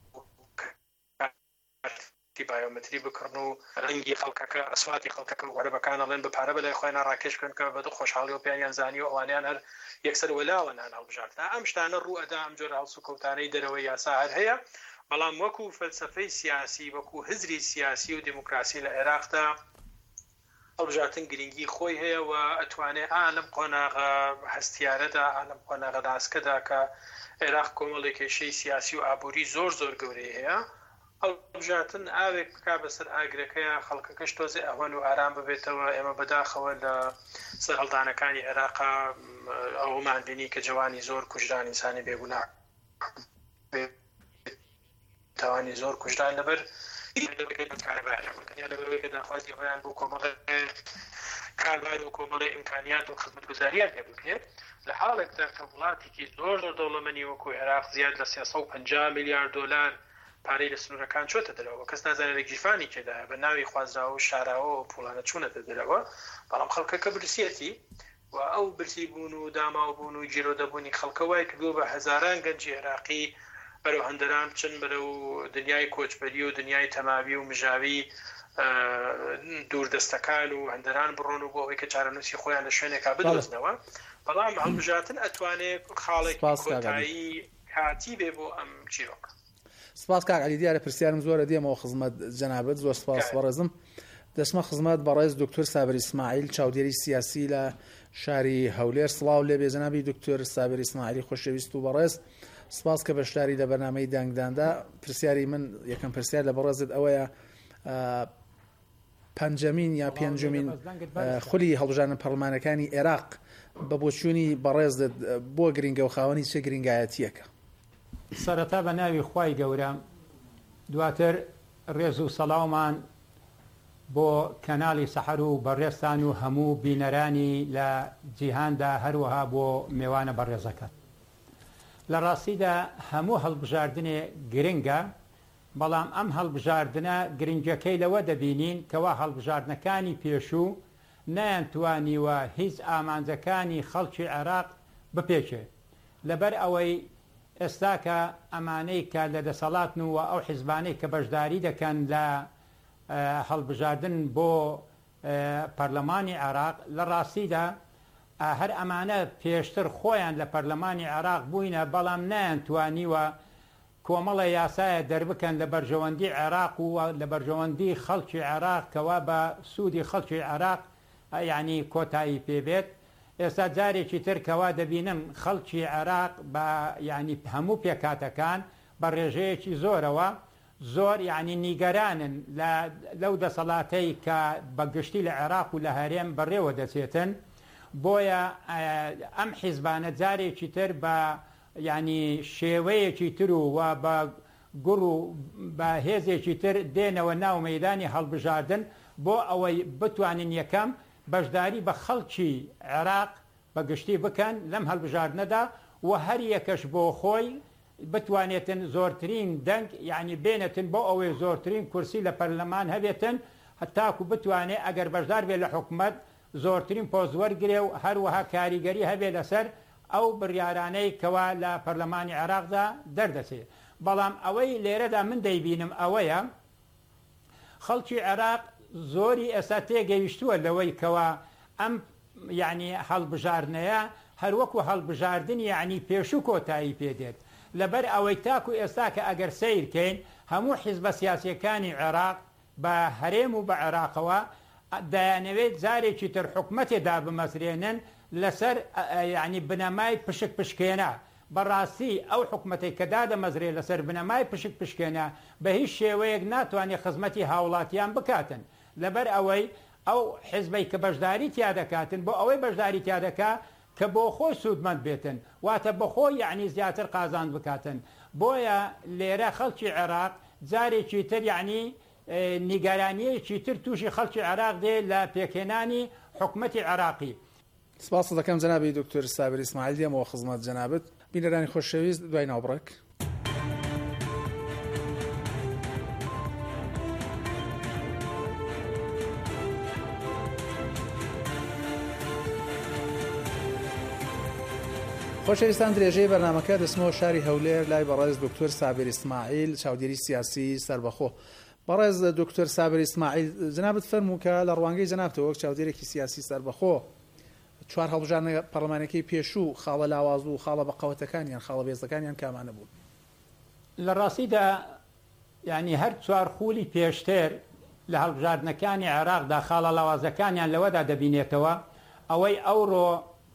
بایۆمەتری بکڕن و ڕەنگی خەڵکەکە ئەسواتی خەڵکەکە وەرەبەکانەڵێن بە پارە بەلای خۆیان ڕاکێش بکەن کە بەدڵ خۆشحاڵی و پێیان زانی و ئەوانیان هەر یەکسەر وەلاوە نان هەڵبژاردن ئەم شتانە ڕوو ئەدا ئەم جۆرە هەڵسو کەوتانەی دەرەوەی یاسا هەر هەیە بەڵام وەکو فەلسەفەی سیاسی وەکو هزری سیاسی و دیموکراسی لە عێراقدا هەڵبژاردن گرنگی خۆی هەیە و ئەتوانێت ئالم قۆناغە هەستیارەدا ئالم قۆناغە داسکەدا کە عێراق کۆمەڵێکێشەی سیاسی و ئابووری زۆر زۆر گەورەی هەیە هەڵبژاردن ئاوێک بکا بەسەر ئاگرەکەیە خەڵکەکەش تۆزێ ئەوەن و ئارام ببێتەوە ئێمە بەداخەوە لە سەر هەڵدانەکانی عێراقا ئەومان بینی کە جوانی زۆر کوژران ئینسانی بێگوناه تاوانی زۆر کوژران لەبەر داخوازی خۆیان بۆ کۆمەڵێ کاربار و کۆمەڵێ ئیمکانیات و خزمەتگوزاریان پێ بکرێت لە حاڵێکدا کە وڵاتێکی زۆر زۆر دەوڵەمەندی وەکو عێراق زیاد لە سێسەد و پەنجا میلیارد دۆلار پارەی لە سنوورەکان چۆتە دەرەوە کەس نازانێت لە گیرفانی کێدایە بە ناوی خوازراوە و شاراوە و پوڵانە چوونەتە دەرەوە بەڵام خەڵکەکە برسێتی و ئەو برسی بوون و داماو بوون و جیرۆ دەبوونی خەڵکە وای کردووە بە هەزاران گەنجی عێراقی بەرەو هەندەران بچن بەرەو دنیای کۆچبەری و دنیای تەماوی و مژاوی دووردەستەکان و هەندەران بڕۆن و بۆ ئەوەی کە چارەنووسی خۆیان لە شوێنێکا بدۆزنەوە بەڵام هەڵبژاردن ئەتوانێت خاڵێکی کۆتایی کاتی بێ بۆ ئەم چیرۆکە. سپاس کاک علی دیارە پرسیارم زۆرە دێمەوە خزمەت جەنابەت زۆر سپاس بەڕێزم دەچمە خزمەت بەڕێز دکتۆر سابر ئیسماعیل چاودێری سیاسی لە شاری هەولێر سڵاو لێبێ جەنابی دکتۆر سابر ئیسماعیلی خۆشەویست و بەڕێز سپاس کە بەشداری لە بەرنامەی دانگداندا پرسیاری من یەکەم پرسیار لە بەڕێزت ئەوەیە پەنجەمین یا پێنجمین خولی هەڵبژاردن پەرلەمانەکانی عێراق بە بۆچوونی بەڕێزت بۆ گرنگە و خاوەنی چه گرنگایەتیەکە؟ سەرەتا بە ناوی خوای گەورە دواتر ڕێز و سەڵاومان بۆ کەناڵی سەحەر و بەڕێستان و هەموو بینەرانی لە جیهاندا هەروەها بۆ میوانە بەڕێزەکە. لە ڕاستیدا هەموو هەڵبژاردنێ گرنگە بەڵام ئەم هەڵبژاردنە گرنگەکەی لەوە دەبینین کەوا هەڵبژاردنەکانی پێشوو نەیانتوانیوە هیچ ئامانجەکانی خەڵکی عێراق بپێچێت لەبەر ئەوەی ئێستا کە ئەمانەی کە لە دەسەڵاتن و ئەو حیزبانەی کە بەشداری دەکەن لە هەڵبژاردن بۆ پەرلەمانی عێراق لە ڕاستیدا هەر ئەمانە پێشتر خۆیان لە پەرلەمانی عێراق بووینە بەڵام نەیانتوانیوە کۆمەڵە یاسایە دەربکەن لە بەرژەوەندی عێراق و لە بەرژەوەندی خەڵکی عێراق کەوا بە سوودی خەڵکی عێراق یعنی کۆتایی پێبێت. ئێستا جارێکی تر کەوا دەبینن خەڵکی عێراق بە ینی هەموو پێکاتەکان بە ڕێژەیەکی زۆرەوە زۆر یعنی نیگەرانن لەو دەسەڵاتەی کە بەگشتی لە عێراق و لە هەرێم بەڕێوە دەچێتن بۆیە ئەم حیزبانە جارێکی تر بە ینی شێوەیەکی تر و بە گوڕ و بە هێزێکی تر دێنەوە ناو مەیدانی هەڵبژاردن بۆ ئەوەی بتوانین یەکەم بەشداری بە خەڵکی عێراق بەگشتی بکەن لەم هەڵبژاردنەدا و هەر یەکەش بۆ خۆی بتوانێتن زۆرترین دەنگ یعنی بێنێتن بۆ ئەوەی زۆرترین کورسی لە پەرلەمان هەبێتن هەتاکو بتوانێت ئەگەر بەشدار بێت لە حکوومەت زۆرترین پۆست وەرگرێ و هەروەها کاریگەری هەبێت لەسەر ئەو بڕیارانەی کەوا لە پەرلەمانی عێراقدا دەردەچێت. بەڵام ئەوەی لێرەدا من دەیبینم ئەوەیە خەڵکی عێراق زۆری ئێستا تێگەیشتووە لەوەی کەوا ئەم یعنی هەڵبژاردنەیە هەروەکو هەڵبژاردننی یعنی پێشوو کۆتایی پێدێت لەبەر ئەوەی تاکو ئێستا کە ئەگەر سیرکەین هەموو حیزبە سیاسیەکانی عێراق بە هەرێم و بە عێراقەوە دەیانەوێت جارێکی تر حکومەتێدا بمەسرێنن لەسەر یعنی بنەمای پشک پشکێنە. بەڕاستی ئەو حکومەتی کەدا دەمەزرێ لەسەر بنەمای پشک پشکێنە بە هیچ شێوەیەک ناتوانێت خزمەتی هاوڵاتیان بکاتن لەبەر ئەوەی ئەو حیزبەی کە بەشداری تیا دەکاتن بۆ ئەوەی بەشداری تیا دەکا کە بۆ خۆی سوودمەند بێتن واتە بە خۆی یعنی زیاتر قازان بکاتن. بۆیە لێرە خەڵکی عێراق جارێکی تر یعنی نیگەرانیەکی تر تووشی خەڵکی عێراق دێ لە پێکهێنانی حکومەتی عێراقی. سپاس دەکەم جەنابی دکتۆر سابر ئیسماعیل، دێمەوە خزمەت جەنابەت. بینەرانی خۆشەویست، دوای ناوبڕێک. خۆشەویستان، درێژەی بەرنامەکە دەچمەوە شاری هەولێر لای بەڕێز دکتۆر سابر ئیسماعیل، چاودێری سیاسی سەربەخۆ. بەڕێز دکتۆر سابر ئیسماعیل، جەنابەت فەرموو کە لە ڕوانگەی جەنابەتەوە وەک چاودێرێکی سیاسی سەربەخۆ چوار هەڵبژارنە پەرلەمانەکەی پێشوو خاڵە لاواز و خاڵە بەقەوەتەکانیان خاڵە بێزەکانیان کامانە بوون؟ لە ڕاستیدا یعنی هەر چوار خولی پێشتر لە هەڵبژاردنەکانی عێراقدا خاڵە لاوازەکانیان لەوەدا دەبینێتەوە ئەوەی ئەوڕۆ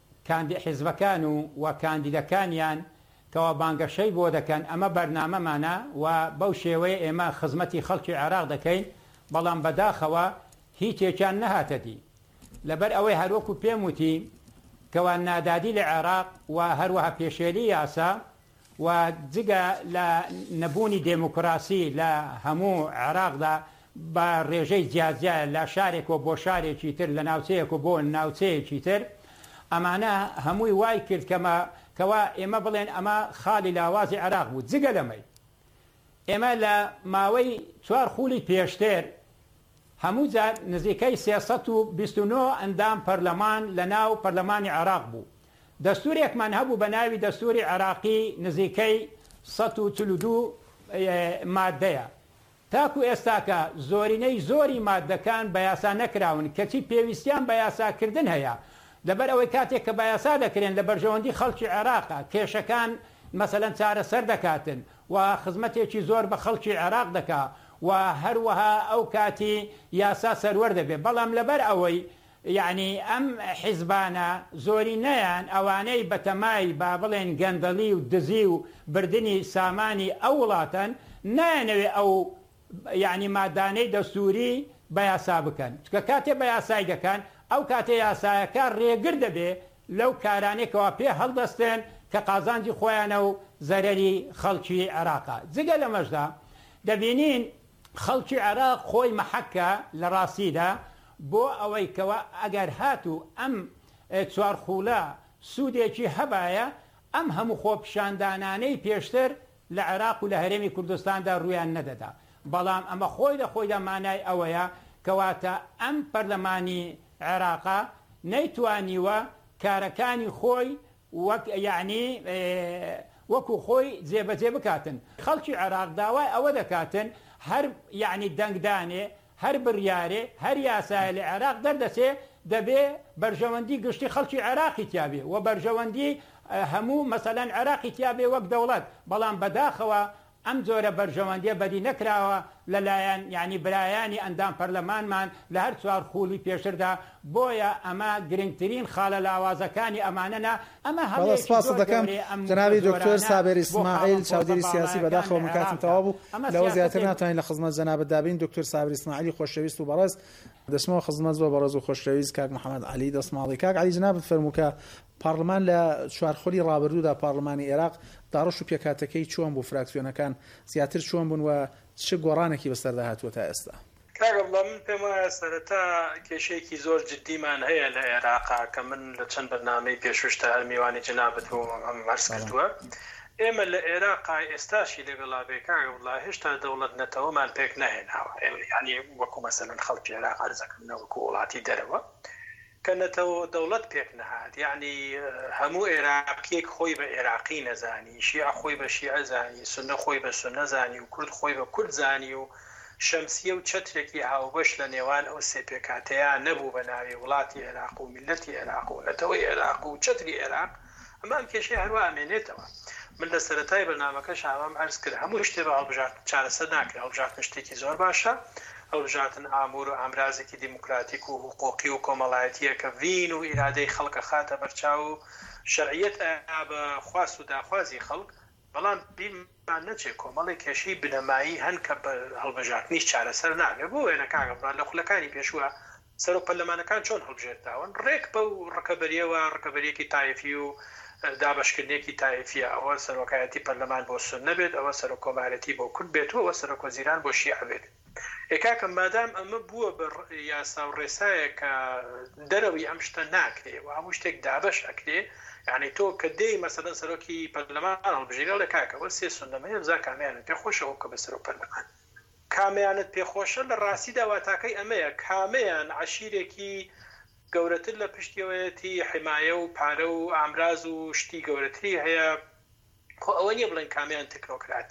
حیزبەکان و و کاندیدەکانیان کەوا بانگەشەی بۆ دەکەن ئەمە بەرنامەمانە و بەو شێوەیە ئێمە خزمەتی خەڵکی عێراق دەکەین، بەڵام بەداخەوە هیچێکیان نەهاتە دی. لەبەر ئەوەی هەروەکو پێم وتی کەوا نادادی لە عێراق و هەروەها پێشێلی یاسا و جگە لە نەبوونی دێموکراسی لە هەموو عێراقدا بە ڕێژەی جیاجیایە لە شارێک و بۆ شارێکی تر لە ناوچەیەک و بۆ ناوچەیەکی تر، ئەمانە هەمووی وای کرد کەمە کەوا ئێمە بڵێن ئەمە خاڵی لاوازی عێراق بوو. جگە لەمەی ئێمە لە ماوەی چوار خولی پێشتر هەموو جار نزیکەی سێسەد و بیست و نۆ ئەندام پەرلەمان لە ناو پەرلەمانی عێراق بوو. دەستورێکمان هەبوو بە ناوی دەستوری عێراقی نزیکەی سەد و چل و دوو مادەیە. تاکو ئێستاکە زۆرینەی زۆری مادەکان بە یاسا نەکراون، کەچی پێویستیان بە یاساکردن هەیە. لەبەر ئەوەی کاتێک کە بە یاسا دەکرێن لە بەرژەوەندی خەڵکی عێراقا کێشەکان مەسەلەن چارەسەر دەکاتن و خزمەتێکی زۆر بە خەڵکی عێراق دەکا و هەروەها ئەو کاتی یاسا سەروەر دەبێت. بەڵام لەبەر ئەوەی یعنی ئەم حیزبانە زۆری نەیان ئەوانەی بەتەمای با بڵێن گەندەڵی و دزی و بردننی سامانی ئەو وڵاتەن نایەنەوێ ئەو یعنی مادانەی دەستوری بە یاسا بکەن، چکە کاتێ بە یاسای دەکەن ئەو کاتێ یاسایەکە ڕێگر دەبێ لەو کارانێکەوە پێ هەڵدەستێن کە قازانجی خۆیانە و زەرەری خەڵکی عێراقا. جگە لەمەشدا دەبینین خەڵکی عێراق خۆی مەحەکە لە ڕاستیدا بۆ ئەوەی کەوە ئەگەر هاتوو ئەم چوار خوولە سوودێکی هەبایە ئەم هەموو خۆپیشاندانانەی پێشتر لە عێراق و لە هەرێمی کوردستاندا ڕویان نەدەدا. بەڵام ئەمە خۆی لە خۆیدا مانای ئەوەیە کەواتە ئەم پەرلەمانی عێراقا نەیتوانیوە کارەکانی خۆی وەک یعنی وەکو خۆی جێبەجێ بکاتن. خەڵکی عێراق داوای ئەوە دەکاتن هەر یعنی دەنگدانێ هەر بڕیارێ هەر یاسایە لە عێراق دەردەچێ دەبێ بەرژەوەندی گشتی خەڵکی عێراقی تیابێ و بەرژەوەندی هەموو مەسەلەن عێراقی تیابێ وەک دەوڵەت. بەڵام بەداخەوە ئەم جۆرە بەرژەوەندیە بەدی نەکراوە لەلایەن یعنی برایانی ئەندام پەرلەمانمان لە هەر چوار خولی پێشتردا. بۆیە ئەمە گرنگترین خاڵە لاوازەکانی ئەمانەنا. ئەمە هەڵسپاس دەکەم جەنابی دکتۆر سابر ئیسماعیل، چاودێری سیاسی بەداخەوە من کاتم تەواو بوو، لەوە زیاتر ناتوانین لە خزمەت جەنابەت دابین. دکتۆر سابر ئیسماعیلی خۆشەویست و بەڕێز، دەچمەوە خزمەت زۆر بەڕێز و خۆشەویست کاک محەممەد عەلی دەسماڵی. کاک عەلی، جەنابەت فەرموو کە پارلمان لە چوارخۆلی ڕابردوودا پارلمانی عێراق داڕەش و پێکاتەکەی چۆن بوو، فراکسیۆنەکان زیاتر چۆن بوون و چه گۆڕانێکی بەسەردا هاتووە تا ئێستا؟ کاگەڵا من پێم وایە سەرەتا کێشەیەکی زۆر جددیمان هەیە لە عێراقا کە من لە چەند بەرنامەی پێشوشتە هەر میوانی جەنابەت بۆ ئەم مەرز کردووە. ئێمە لە عێراقا ئێستاشی لەگەڵا بێکاگەڵا هێشتا دەوڵەت نەتەوەمان پێک نەهێناوە، یعنی وەکو مەسەلەن خەڵکی عێراق عەرزەکەم وەکو وڵاتی دەرەوە کە نەتەوە دەوڵەت پێک نەهات. یعنی هەموو عێراقیەک خۆی بە عێراقی نەزانی، شیعە خۆی بە شیعە زانی، سونە خۆی بە سونە زانی و کورد خۆی بە کورد زانی و شەمسیە و چەترێکی هاوبەش لە نێوان ئەو سێ پێکاتەیە نەبوو بە ناوی وڵاتی عێراق و میلەتی عێراق و نەتەوەی عێراق و چەتری عێراق. ئەمان کێشەی هەروە ئەمێنێتەوە. من لە سەرەتای بەرنامەکەش ئاوام عەرز کرد هەموو شتێ بە هەڵبژارت چارەسەر ناکرێت. هەڵبژارتن شتێکی زۆر باشە، هەڵبژارتن ئامور و ئامرازێکی دیموکراتیک و حقوقی و کۆمەڵایەتیە کە ڤین و ئیرادەی خەڵکە خاتە بەرچاو و شەرعیەت بە خواست و داخوازی خەڵک. بەڵام بیرمان نەچێت کۆمەڵی کێشەی بنەمایی هەن کە بە هەڵبژارتنیش چارەسەر نابێت. بۆ وێنە کاگەڵا لە خولەکانی پێشووە سەرۆک پەرلەمانەکان چۆن هەڵبژێرداون ڕێک بە و ڕکەبەریەوە ڕکەبەریەکی تایفی و دابشکردنێکی تایفیە ئەوە سەرۆکایەتی پەرلەمان بۆ سون نەبێت ئەوە سەرۆک کۆمارەتی بۆ کورد بێت و ئەوە سەرۆک وەزیران بۆ شیع بێت ئێکاکە مادام ئەمە بووە بە یاسا و ڕێسایە کە دەرەوەی ئەم شتە ناکرێ و هەموو شتێک دابش ئەکرێ یعنی تۆ کە دەی مەسەلەن سەرۆکی پەرلەمان هەڵبژێرە لە کاکەوە سێ سونەمەیە بزا کامیانت پێخۆشەوە کە بە سەرۆک پەرلەمان کامیانت پێخۆشە لە ڕاستیدا واتاکەی ئەمەیە کامیان عشیرێکی گەورەتر لە پشتیەوەیەتی حمایە و پارە و ئامراز و شتی گەورەتری هەیە خۆ ئەوە نییە بڵێن کامیان تکنۆکرات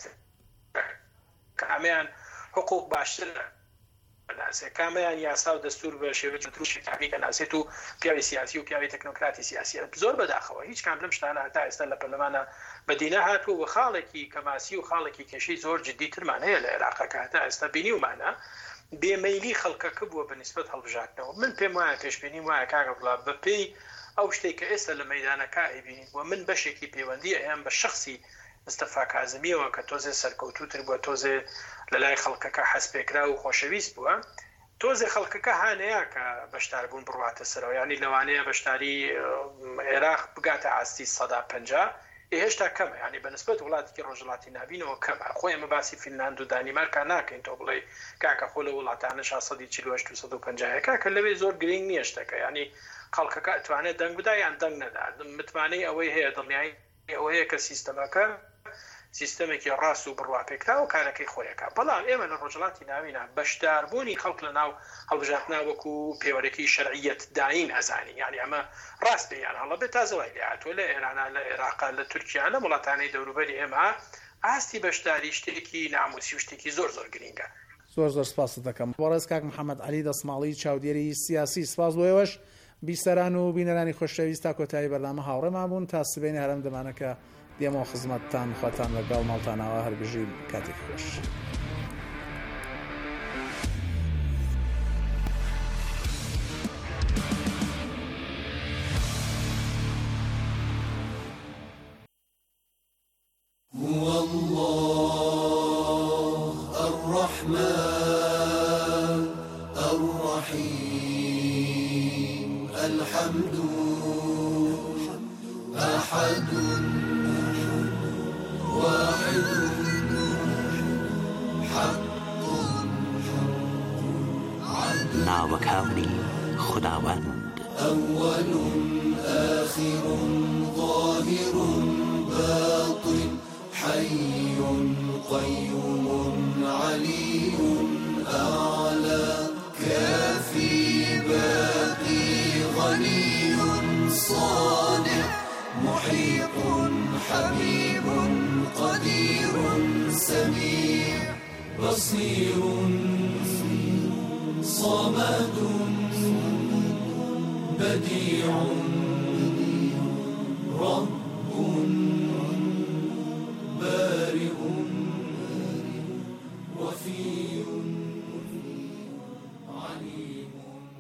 کامیان حقوق باشتر ناسێ کامیان یاسا و دەستور بە شێوە جوتروشی کامی کە ناسێت و پیاوی سیاسی و پیاوی تکنۆکراتی سیاسی زۆر بەداخەوە هیچ کام لەم شتانە هەتا ئێستا لە پەرلەمانە بەدینە هاتووە و خاڵێکی کەماسی و خاڵێکی کێشەی زۆر جدی ترمان هەیە لە عێراقەکە هەتا ئێستا بینیومانە بێمەیلی خەڵکەکە بووە بە نسبەت هەڵبژاردنەوە من پێم وایە پێشبینیم وایە کاکە بڵا بەپێی ئەو شتێک کە ئێستا لە مەیدانەکە ئەیبینین و من بەشێکی پەیوەندی ئەیان بە شخصی مستەفا کازمیەوە کە تۆزێ سەرکەوتوتر بووە تۆزێ لە لای خەڵکەکە حەسپێکرا و خۆشەویست بووە تۆزێ خەڵکەکە هانەیە کە بەشداربوون بڕواتە سەرەوە ینی لەوانەیە بەشداری عێراق بگاتە ئاستی سەدا پەنجا هێشتا کەمە ینی بەنسبەت وڵاتێکی ڕۆژهەڵاتی ناوینەوە کەمە خۆی ئەمە باسی فینلاند و دانیمارکا ناکەین تۆ بڵێ کاکە خۆ لە وڵاتانە شەشسەد چل و هەشت و سەد و پەنجا کاکە لەوێ زۆر گرنگ نییە شتەکە ینی خەڵکەکە ئەتوانێت دەنگ بدا یان دەنگ نەدا متمانەی ئەوەی هەیە دڵنیایی ئەوە هەیە کە سیستەمەکە سیستەمێکی ڕاست و بڕواپێکرا و کارەکەی خۆیەکە بەڵام ئێمە لە ڕۆژهەڵاتی ناوینە بەشداربوونی خەڵک لە ناو هەڵبژاردنا وەکو پێوەرێکی شەرعیەت داین ئەزانی یعنی ئەمە ڕاست بێ یان هەڵە بێت تازەوای لێ هاتووە لە ئێرانە لە عێراقا لە تورکیا لە وڵاتانەی دەوروبەری ئێمە ئاستی بەشداری شتێکی ناموسی و شتێکی زۆر زۆر گرینگە زۆر زۆر سپاس دەکەم بەڕێز کاک محەممەد عەلی دەسماڵی چاودێری سیاسی سپاس بۆیەوەش بیسەران و بینەرانی خۆشەویست تا کۆتایی بەردامە هاوڕێمان بوون تا سبەینی هەرم دەمانەکە دێمەوە خزمەتتان خواتان لەگەڵ ماڵتانەوە هەربژی کاتێک خۆش. هو الله الرحمن الرحيم الحمد أحد واحد حق ناوەکانی خداوند أول آخر ظاهر باطن حي قيوم علي أعلى كافي باقي غني صانع محيط حبيب قدير سميع بصير صمد بديع رب بارئ وفي عليم.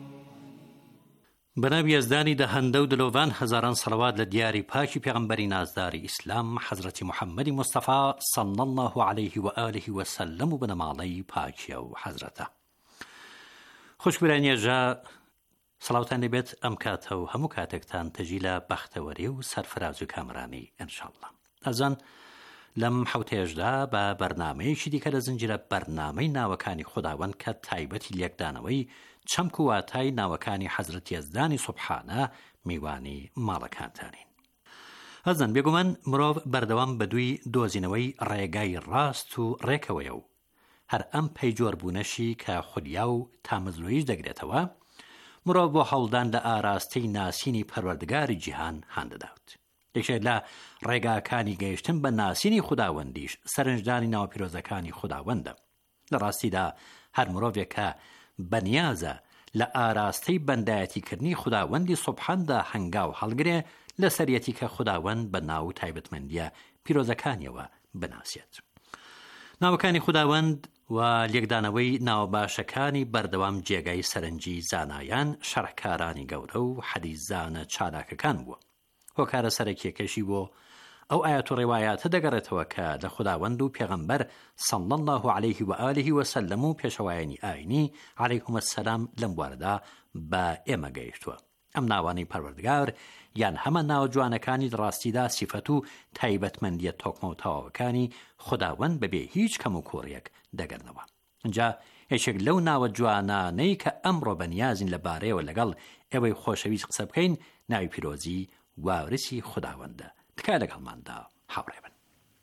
بەناوی یەزدانی دەهەندە و دلۆڤان هەزاران سەڵەوات لە دیاری پاکی پێغەمبەری نازداری ئیسلام حەزرەتی محەممەدی مستەفا صلی الله عليه و آله وسلم و بنەماڵەی پاکیە و حەزرەتە. خۆشبیرانی ێژە سەڵاوتان دەبێت ئەم کاتە و هەموو کاتێکتان تەژی لە بەختەوەری و سەرفراز و کامرانی ئینشاءالله. ئەزان لەم حوتێژدا بە بەرنامەیەکی دیکە لە زنجیرە بەرنامەی ناوەکانی خوداوەند کە تایبەتی لێکدانەوەی چەمک و واتای ناوەکانی حەزرەتی یەزدانی سوبحانە میوانی ماڵەکانتانین. ئەزان بێگومان مرۆڤ بەردەوام بەدووی دۆزینەوەی ڕێگای ڕاست و ڕێکەوەیە و هەر ئەم پەیجۆربوونەشی کە خودیا و تامەزلۆیش دەگرێتەوە مرۆڤ بۆ هەوڵدان لە ئاراستەی ناسینی پەروەردگاری جیهان هاندەداوت. یەکێک لە ڕێگاکانی گەیشتن بە ناسینی خوداوەندیش سەرنجدانی ناوەپیرۆزەکانی خوداوەندە. لە ڕاستیدا هەر مرۆڤێک کە بەنیازە لە ئاراستەی بەندایەتیکردنی خوداوەندی سوبحاندا هەنگاو هەڵگرێ لە سەرەتی کە خوداوەند بە ناو تایبەتمەندیە پیرۆزەکانیەوە بناسێت. ناوەکانی خوداوەند و لێکدانەوەی ناوە باشەکانی بەردەوام جێگای سەرنجی زانایان شەڕحکارانی گەورە و حەدیث زانە چالاکەکان بووە. هۆکارە سەرەکیەکەشی بۆ ئەو ئاەت و ڕێوایاتە دەگەڕێتەوە کە لە خوداوەند و پێغەمبەر صلی الله عليه و آله وسلم و پێشەوایانی ئاینی عەلەیهم السەلام لەم بوارەدا بە ئێمە گەیشتووە. ئەم ناوانەی پەروەردگار یان هەمە ناو جوانەکانی ڕاستیدا سیفەت و تایبەتمەندیە تۆکمە و تەواوەکانی خوداوەند بەبێ هیچ کەم و کۆڕیەک دەگەڕنەوە. اینجا یەکێک لەو ناوە جوانانەی کە ئەمڕۆ بەنیازین لەبارەیەوە لەگەڵ ئێوەی خۆشەویست قسە بکەین ناوی پیرۆزی وارسی خوداوەندە. تکای لەگەڵماندا هاوڕێ بن.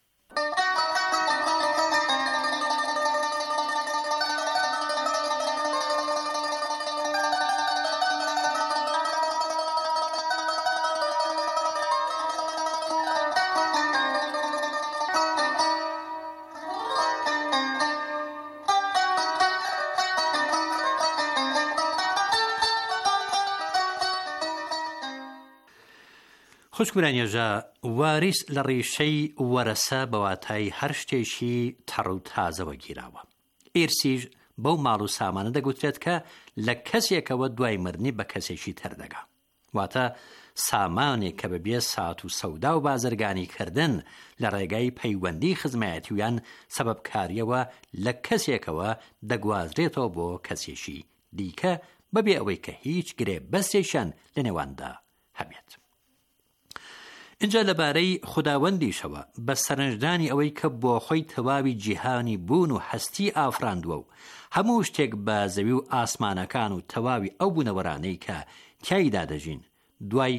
خوشکبرانیێژە واریس لە ڕیشەی وەرەسە بەواتای هەر شتێکی تەڕ و تازەوە گیراوە. ئیرسیش بەو ماڵ و سامانە دەگوترێت کە لە کەسێکەوە دوای مردنی بە کەسێکی تەردەگا. واتە سامانێک کە بەبێ سات و سەودا و بازرگانی کردن لە ڕێگای پەیوەندی خزمەتیویان سەبەبکاریەوە لە کەسێکەوە دەگوازرێتەوە بۆ کەسێکی دیکە بەبێ ئەوەی کە هیچ گرێ بەسێشان لە نێواندا هەبێت. اینجا لەبارەی خوداوەندیشەوە بە سەرنجدانی ئەوەی کە بۆ خۆی تەواوی جیهانی بوون و هەستی ئافراندووە و هەموو شتێک بە زەوی و ئاسمانەکان و تەواوی ئەو بوونەوەرانەی کە تیایدا دەژین دوای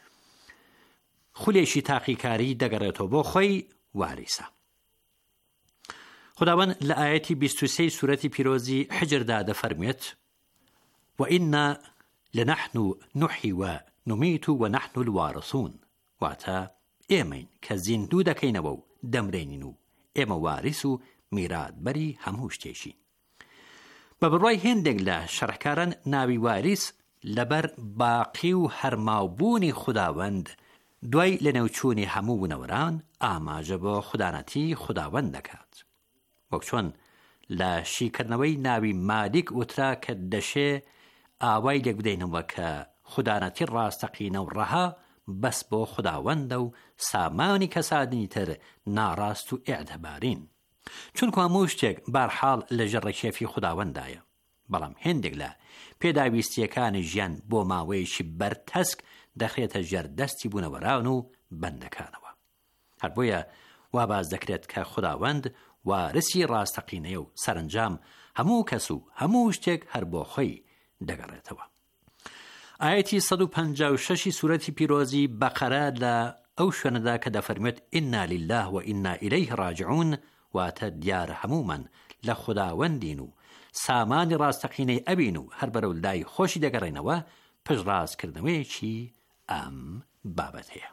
خولێکی تاقیکاری دەگەڕێتەوە بۆ خۆی واریسە. خوداوەند لە ئاەتی بیست و سێ سورەتی پیرۆزی حجردا دەفەرمێت وئنا لنحن نحیی ونمیت ونحن الوارثون، واتە ئێمەین کە زیندوو دەکەینەوە و دەمرێنین و ئێمە واریس و میراتبەری هەموو شتێشین. بە بڕوای هێندێک لە شەڕحکاران ناوی واریس لەبەر باقی و هەرماوبوونی خوداوەند دوای لە نێوچوونی هەموو بوونەوەران ئاماژە بۆ خودانەتی خوداوەند دەکات. وەک چۆن لە شیکردنەوەی ناوی مالیک وترا کە دەشێ ئاوای لێک بدەینەوە کە خودانەتی ڕاستەقینە و ڕەها بەس بۆ خوداوەندە و سامانی کەسانی تر ناڕاست و ئێعتەبارین، چونکە هەموو شتێک بارحاڵ لە ژەڕەکێفی خوداوەندایە. بەڵام هێندێک لە پێداویستیەکانی ژیان بۆ ماوەیەکی بەرتەسک دەخرێتە ژەردەستی بوونەوەران و بەندەکانەوە. هەر بۆیە وا باز دەکرێت کە خوداوەند وارسی ڕاستەقینەیە و سەرنجام هەموو کەس و هەموو شتێک هەر بۆ خۆی دەگەڕێتەوە. ئاەتی سەد و پەنجا و شەشی سورەتی پیرۆزی بەقەرە لە ئەو شوێنەدا کە دەفەرمێت ئینا لله و ئینا ئیلەیه ڕاجعون، واتە دیارە هەمومان لە خوداوەندین و سامانی ڕاستەقینەی ئەبین و هەر بەرەو لای خۆشی دەگەڕێنەوە. پشتڕاستکردنەوەیەکی ئەم بابەت هەیە.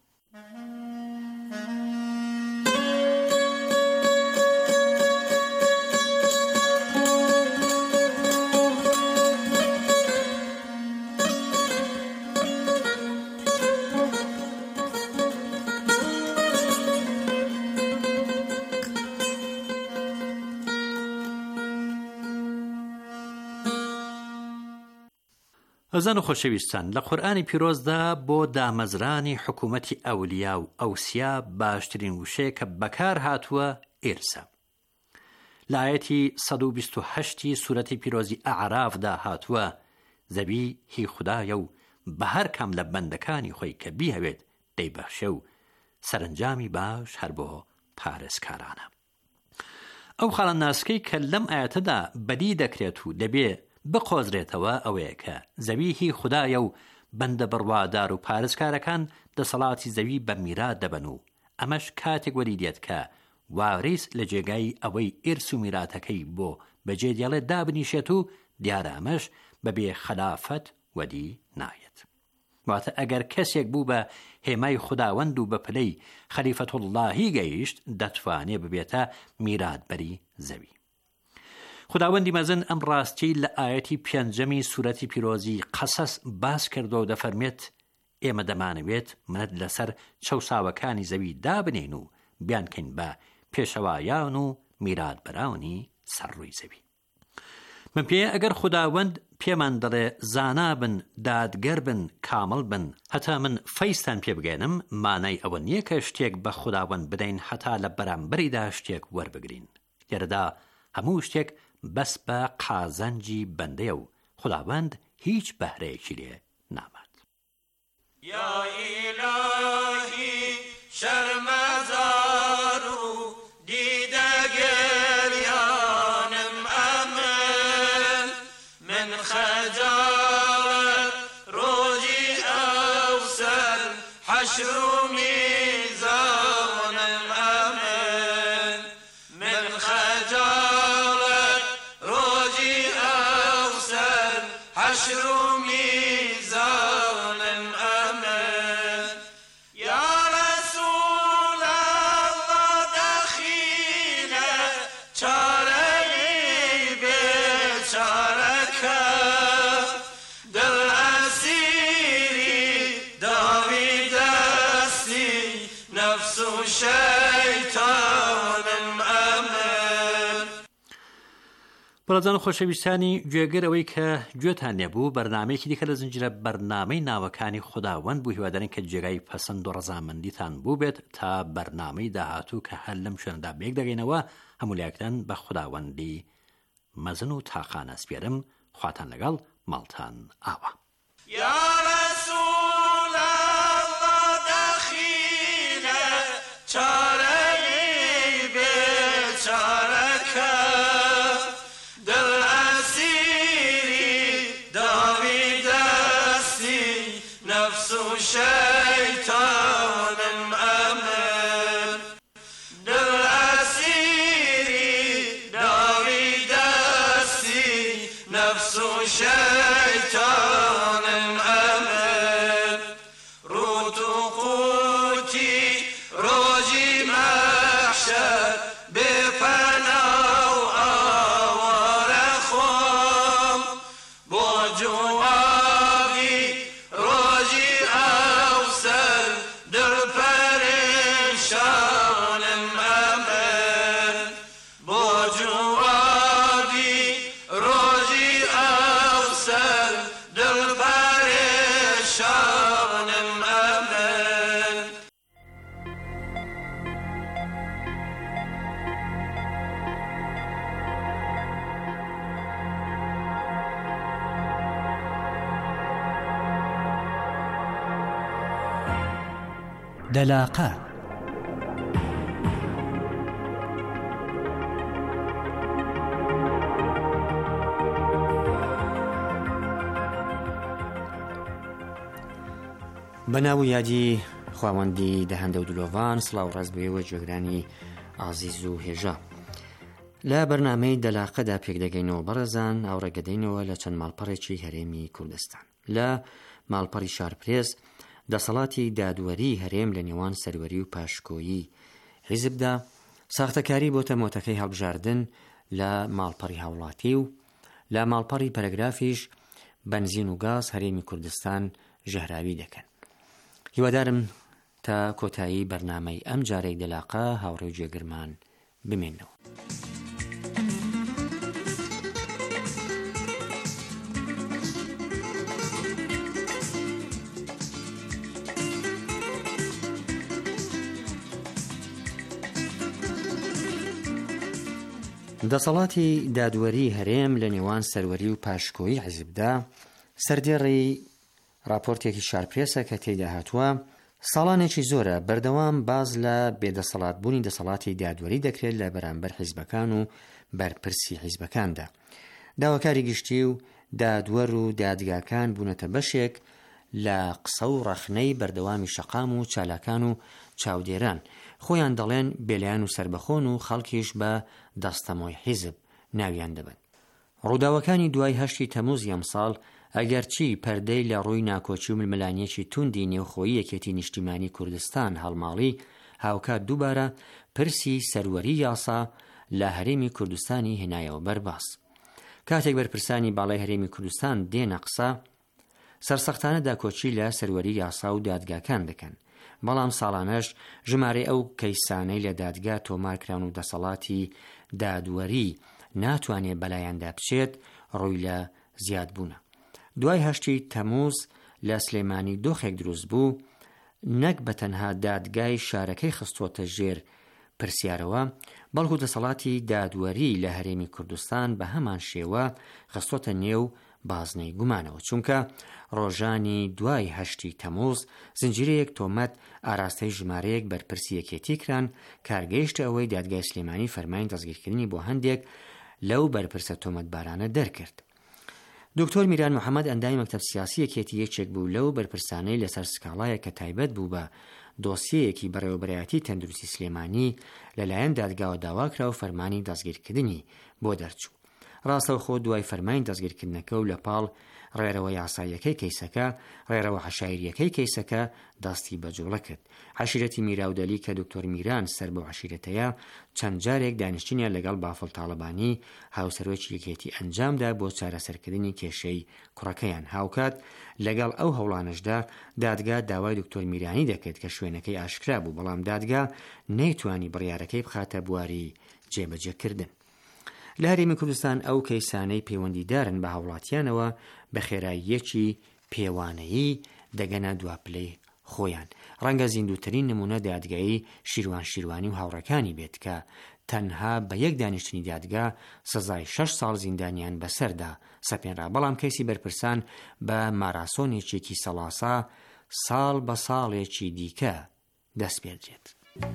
ئەزان و خۆشەویستان، لە قورئانی پیرۆزدا بۆ دامەزرانی حکوومەتی ئەولیا و ئەوسیا باشترین وشەیە کە بەکار هاتووە ئێرسە. لە ئاەتی سەد و بیست و هەشتی سورەتی پیرۆزی ئەعرافدا هاتووە زەوی هی خودایە و بە هەر کام لە بەندەکانی خۆی کە بیهەوێت دەیبەخشێ و سەرنجامی باش هەر بۆ پارێزکارانە. ئەو خاڵە ناسکەی کە لەم ئاەتەدا بەدی دەکرێت و دەبێ بقۆزرێتەوە ئەوەیە کە زەوی هی خودایە و بەندە بڕوادار و پارێزکارەکان دەسەڵاتی زەوی بە میرات دەبن و ئەمەش کاتێک وەری دێت کە واریس لە جێگای ئەوەی ئیرس و میراتەکەی بۆ بەجێدێڵێت دابنیشێت و دیارە ئەمەش بەبێ خلافەت وەدی نایەت. واتە ئەگەر کەسێک بوو بە هێمای خوداوەند و بە پلەی خەلیفەت اللهی گەیشت دەتوانێ ببێتە میراتبەری زەوی. خداوەندی مەزن ئەم ڕاستی لە ئاەتی پێنجەمی سورەتی پیرۆزی قەسەس باس کردو و دەفەرمێت ئێمە دەمانەوێت منەت لەسەر چەوساوەکانی زەوی دابنێن و بیانکەین بە پێشەوایان و میراتبەرانی سەرڕووی زەوی. من پێ ئەگەر خداوەند پێمان دەڵێ زانا بن، دادگەر بن، کامل بن. هەتا من فەیستان پێ بگەێنم مانای ئەوە نییە کە شتێک بە خوداوەند بدەین هەتا لە بەرامبەریدا شتێک وەربگرین. لێرەدا هەموو شتێک بەس بە قازەنجی بەندەیە و خوداوەند هیچ بەهرەیەکی لێ نامات. یا ئیلاهی شەرمەزار و دیدە گریانم ئەمن من خەجاڵەت ڕۆژی ئەوسەر حەشر و میزانم ئەمن من خەجاڵەت ڕۆژی ئەوسەر حەشر و میزانم ئەمن یا رەسوول ئەڵڵا دەخینە چارەی بێچارەکە دڵ ئەسیری داوی دەستی نەفس و شەیتانم ئەمن. بەڵێزان و خۆشەویستانی گوێگەر ئەوەی کە گوێتان لێبوو بەرنامەیەکی دیکە لە زنجیرە بەرنامەی ناوەکانی خوداوەند بوو. هیوادارین کە جێگای پەسەند و ڕەزامەندیتان بوو بێت تا بەرنامەی داهاتوو کە هەر لەم شوێنەدا بێک دەگەینەوە هەموو لایەکتان بە خوداوەندی مەزن و تاقانە سپێرم. خواتان لەگەڵ ماڵتان ئاوە. یا رەسوول ئەڵڵا دەخینە چارەی بێچارەکە دڵ ئەسیری داوی دەستی نەفس و شەیتانم ئەمن دڵ ئەسیری داوی دەستی نەفس و شەیتانم ئەمن ڕوت و قوتی ڕۆژی مەحشەر بێپەنا و ئاوارە خۆم بۆ جوابی ڕۆژی ئەوسەر دڵ پەرێشانم ئەمن بۆ جوابی ڕۆژی ئەوسەر دڵ پەرێشانم ئەمن. دەلاقە بەناو یادی خواوەندی دەهەندە و دلۆڤان سڵاو ڕاست بێەوە جێگرانی ئازیز و هێژە. لە بەرنامەی دەلاقەدا پێکدەگەینەوە بەڕێزان ئاوڕێگەدەینەوە لە چەند ماڵپەڕێکی هەرێمی کوردستان. لە ماڵپەڕی شارپرێز دەسەڵاتی دادوەری هەرێم لە نێوان سەروەری و پاشکۆیی حیزبدا ساختەکاری بۆتە مۆتەکەی هەڵبژاردن لە ماڵپەڕی هاوڵاتی و لە ماڵپەڕی پەرەگرافیش بەنزین و گاز هەرێمی کوردستان ژەهراوی دەکەن. هیوادارم تا کۆتایی بەرنامەی ئەم جارەی دەلاقە هاوڕێ و جێگرمان بمێنەوە. دەسەڵاتی دادوەری هەرێم لە نێوان سەروەری و پاشکۆیی حیزبدا سەردێڕی راپۆرتێکی شارپرێسە کە تێیدا هاتووە ساڵانێکی زۆرە بەردەوام باز لە بێدەسەڵاتبوونی دەسەڵاتی دادوەری دەکرێت لە بەرامبەر حیزبەکان و بەرپرسی حیزبەکاندا. داواکاری گشتی و دادوەر و دادگاکان بوونەتە بەشێک لە قسە و ڕەخنەی بەردەوامی شەقام و چالاکان و چاودێران. خۆیان دەڵێن بێلایەن و سربەخۆن و خەڵکیش بە دەستەمۆی حیزب ناویان دەبن. ڕووداوەکانی دوای هەشتی تەمووز ئەمساڵ ئەگەرچی پەردەی لە ڕووی ناکۆچی و ململانیەکی توندی نێوخۆیی یەکێتی نیشتیمانی کوردستان هەڵماڵی هاوکات دووبارە پرسی سەروەری یاسا لە هەرێمی کوردستانی هێنایەوە بەرباس. کاتێک بەرپرسانی باڵای هەرێمی کوردستان دێنە قسە سەرسەختانە داکۆچی لە سەروەری یاسا و دادگاکان دەکەن. بەڵام ساڵانەش ژمارە ئەو کەیسانەی لە دادگا تۆمارکران و دەسەڵاتی دادوەری ناتوانێت بەلایاندا بچێت ڕووی لە زیاد بوونە. دوای هەشتی تەمووز لە سلێمانی دۆخێک دروست بوو، نەک بە تەنها دادگای شارەکەی خستوۆتە ژێر پرسیارەوە، بەڵکو دەسەڵاتی دادوەری لە هەرێمی کوردستان بە هەمان شێوە خستوۆتە نێو بازنەی گومانەوە، چونکە ڕۆژانی دوای هەشتی تەمووز زنجیرەیەک تۆمەت ئاراستەی ژمارەیەک بەرپرسی یەکێتی کران کارگەیشتە ئەوەی دادگای سلێمانی فەرمانی دەستگیرکردنی بۆ هەندێک لەو بەرپرسە تۆمەتبارانە دەرکرد. دکتۆر میران محەممەد ئەندامی مەکتەب سیاسی یەکێتی یەکێک بوو لەو بەرپرسانەی لەسەر سکاڵایە کە تایبەت بوو بە دۆسیەیەکی بەڕێوەبەرایەتی تەندروستی سلێمانی لەلایەن دادگاوە داواکرا و فەرمانی دەستگیرکردنی بۆ دەرچوو. ڕاستەوخۆ دوای فەرمانی دەستگیرکردنەکە و لە پاڵ ڕێرەوە یاساییەکەی کەیسەکە ڕێرەوە حەشایریەکەی کەیسەکە دەستی بەجوڵە کرد. عەشیرەتی میراودەلی کە دکتۆر میران سەر بەو عەشیرەتەیە چەند جارێک دانیشتنیان لەگەڵ بافڵ تاڵەبانی هاوسەرۆکی یەکێتی ئەنجامدا بۆ چارەسەرکردنی کێشەی کوڕەکەیان. هاوکات لەگەڵ ئەو هەوڵانشدا دادگا داوای دکتۆر میرانی دەکرد کە شوێنەکەی ئاشکرا بوو، بەڵام دادگا نەیتوانی بڕیارەکەی بخاتە بواری جێبەجێکردن. لە هەرێمی کوردستان ئەو کەیسانەی پەیوەندیدارن بە هاوڵاتیانەوە بە خێراییەکی پێوانەیی دەگەنە دواپلەی خۆیان. ڕەنگە زیندووترین نمونە دادگایی شیروان شیروانی و هاوڕەکانی بێت کە تەنها بە یەک دانیشتنی دادگا سزای شەش ساڵ زیندانیان بەسەردا سەپێنرا، بەڵام کەیسی بەرپرسان بە ماراسۆنێکێکی سەڵاسا ساڵ بە ساڵێکی دیکە دەست پێدرێت.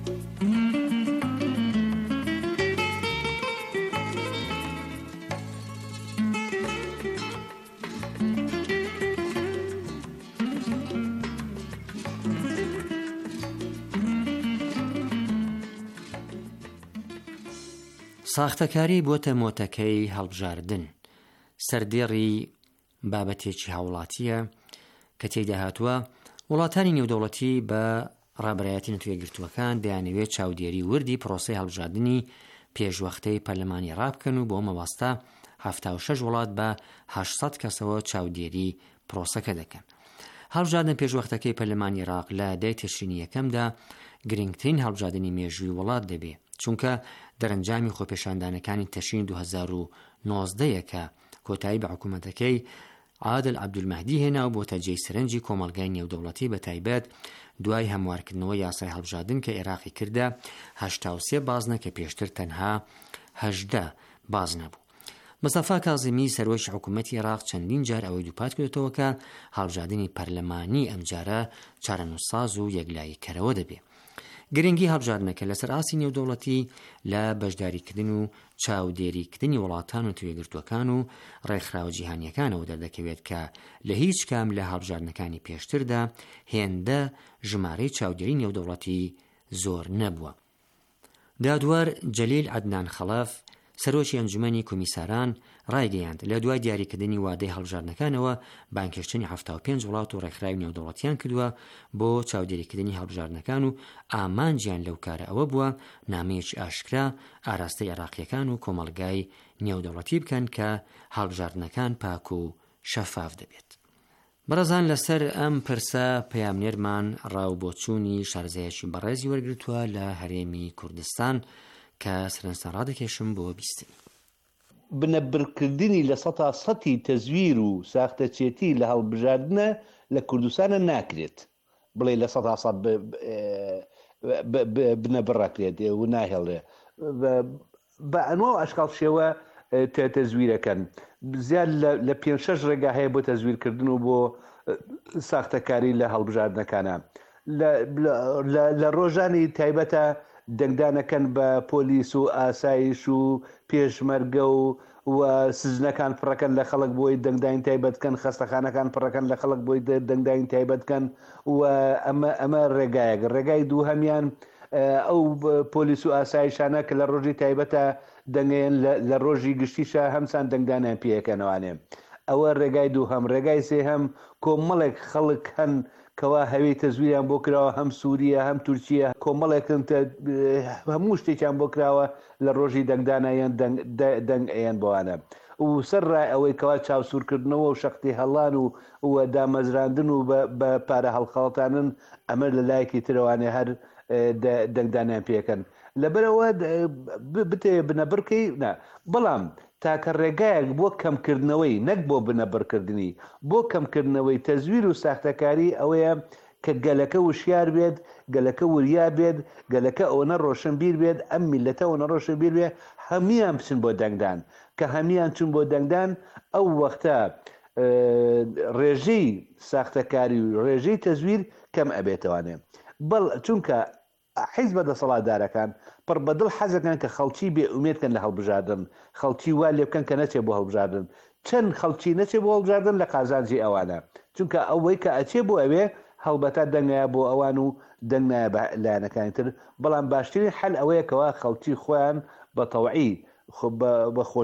ساختەکاری بۆتە مۆتەکەی هەڵبژاردن سەردێڕی بابەتێکی هاوڵاتیە کە تێیدا هاتووە وڵاتانی نێودەوڵەتی بە ڕابەرایەتی نەتوێگرتووەکان دەیانەوێت چاودێری وردی پرۆسەی هەڵبژاردننی پێشوەختەی پەرلەمانی ڕابکەن و بۆ مەوەستا هەفتا و شەش وڵات بە هەشسەد کەسەوە چاودێری پرۆسەکە دەکەن. هەڵبژاردن پێشوەختەکەی پەرلەمانی عێراق لە دەی تشرینی یەکەمدا گرنگترین هەڵبژاردننی مێژووی وڵات دەبێت، چونکە دەرەنجامی خۆپێشاندانەکانی تەشرین دوو هەزار و نۆزدەیە کە کۆتایی بە حکوومەتەکەی عادل عەبدولمەهدی هێنا و بۆتە جێی سەرنجی کۆمەڵگای نێودەوڵەتی بە تایبەت دوای هەموارکردنەوە یاسای هەڵبژاردن کە عێراقی کردە هەشتا و سێ بازنە کە پێشتر تەنها هەژدە بازنە بوو. مستەفا کاظمی سەرۆکی حکوومەتی عێراق چەندین جار ئەوەی دووپات کردەوە کە هەڵبژاردننی پەرلەمانی ئەمجارە چارەنووسساز و یەکلایی کەرەوە دەبێت. گرنگی هەڵبژاردنەکە لەسەر ئاسی نێودەوڵەتی لە بەشداریکردن و چاودێریکردنی وڵاتان و توێگرتوەکان و ڕێکخراوە جیهانیەکانەوە دەردەکەوێت کە لە هیچ کام لە هەڵبژاردنەکانی پێشتردا هێندە ژمارەی چاودێری نێودەوڵەتی زۆر نەبووە. دادوەر جەلیل عەدنان خەڵەف سەرۆکی ئەنجومەنی کومیساران ڕایگەیاند لە دوای دیاریکردنی وادەی هەڵبژاردنەکانەوە بانکێشتنی هەفتا و پێنج وڵات و ڕێکخراوی نێودەوڵەتیان کردووە بۆ چاودێریکردنی هەڵبژاردنەکان و ئامانجیان لەو کارە ئەوە بووە نامەیەکی ئاشکرا ئاراستەی عێراقیەکان و کۆمەڵگای نێودەوڵەتی بکەن کە هەڵبژاردنەکان پاک و شەفاف دەبێت. بەڕێزان لەسەر ئەم پرسە پەیامنێرمان ڕاوبۆچوونی شارەزایەکی بەڕێزی وەرگرتووە لە هەرێمی کوردستان کە سەرنجتان ڕادەکێشم بۆ بیستن. بنەبرکردنی لە سەتا سەتی تەزویر و ساختەچێتی لە هەڵبژاردنە لە کوردستانە ناکرێت بڵێ لە سەتا سەد بنەبڕاکرێت و ناهێڵێ بە ئەنواع و ئەشکال شێوە تەزویرەکەن. زیاد لە پێنج شەش ڕێگا هەیە بۆ تەزویرکردن و بۆ ساختەکاری لە هەڵبژاردنەکانە. لە ڕۆژانی تایبەتە دەنگدانەکەن بە پۆلیس و ئاسایش و پێشمەرگە و سزنەکان پڕەکەن لە خەڵک بۆی دەنگداین تایبەتکەن، خەستەخانەکان پڕەکەن لە خەڵک بۆی دەنگداین تایبەتکەن و ئەمە ئەمە ڕێگایەک. ڕێگای دوو هەمیان ئەو پۆلیس و ئاسایشانە کە لە ڕۆژی تایبەتە دەنگێن لە ڕۆژی گشتیشە هەمسان دەنگدانیان پێەکەنەوانێ. ئەوە ڕێگای دوو هەم. ڕێگای سێ هەم کۆمەڵێک خەڵک هەن کەوا هەوی تەزویریان بۆ کراوە، هەم سووریە هەم تورکیە، کۆمەڵێکن هەموو شتێکیان بۆ کراوە لە ڕۆژی دەنگدانیان دەنگ ئەیان بۆوانە و سەر ڕای ئەوەی کەوا چاوسوورکردنەوە و شەختی هەڵان و دامەزراندن و بە پارە هەڵخەڵەتانن ئەمە لە لایەکی ترەوانێ هەر دەنگدانیان پێکەن. لەبەرەوە بتێ بنەبڕکەی نا بەڵام تاکە ڕێگایەک بۆ کەمکردنەوەی نەک بۆ بنەبڕکردنی بۆ کەمکردنەوەی تەزویر و ساختەکاری ئەوەیە کە گەلەکە وشیار بێت گەلەکە وریا بێت گەلەکە ئەوەنە ڕۆشنبیر بێت ئەم میلەتەوەنە ڕۆشنبیر بێت هەمیان بچن بۆ دەنگدان کە هەمیان چون بۆ دەنگدان ئەو وەختە ڕێژەی ساختەکاری و ڕێژەی تەزویر کەم ئەبێتەوانێ بەڵ چونکە حیز بە دەسەڵاتدارەکان پڕ بەدڵ حەزەکەن کە خەڵکی بێ ئومێدکەن لە هەڵبژاردن خەڵکی وا لێ بکەن کە نەچێ بۆ هەڵبژاردن چەند خەڵکی نەچێ بۆ هەڵبژاردن لە قازانجی ئەوانە چونکە ئەوەی کە ئەچێ بۆ ئەوێ هەڵبەتا دەنگایە بۆ ئەوان و دەنگایە لایەنەکانی تر بەڵام باشترین حەل ئەوەیە کەوا خەڵکی خۆیان بە تەواعی بە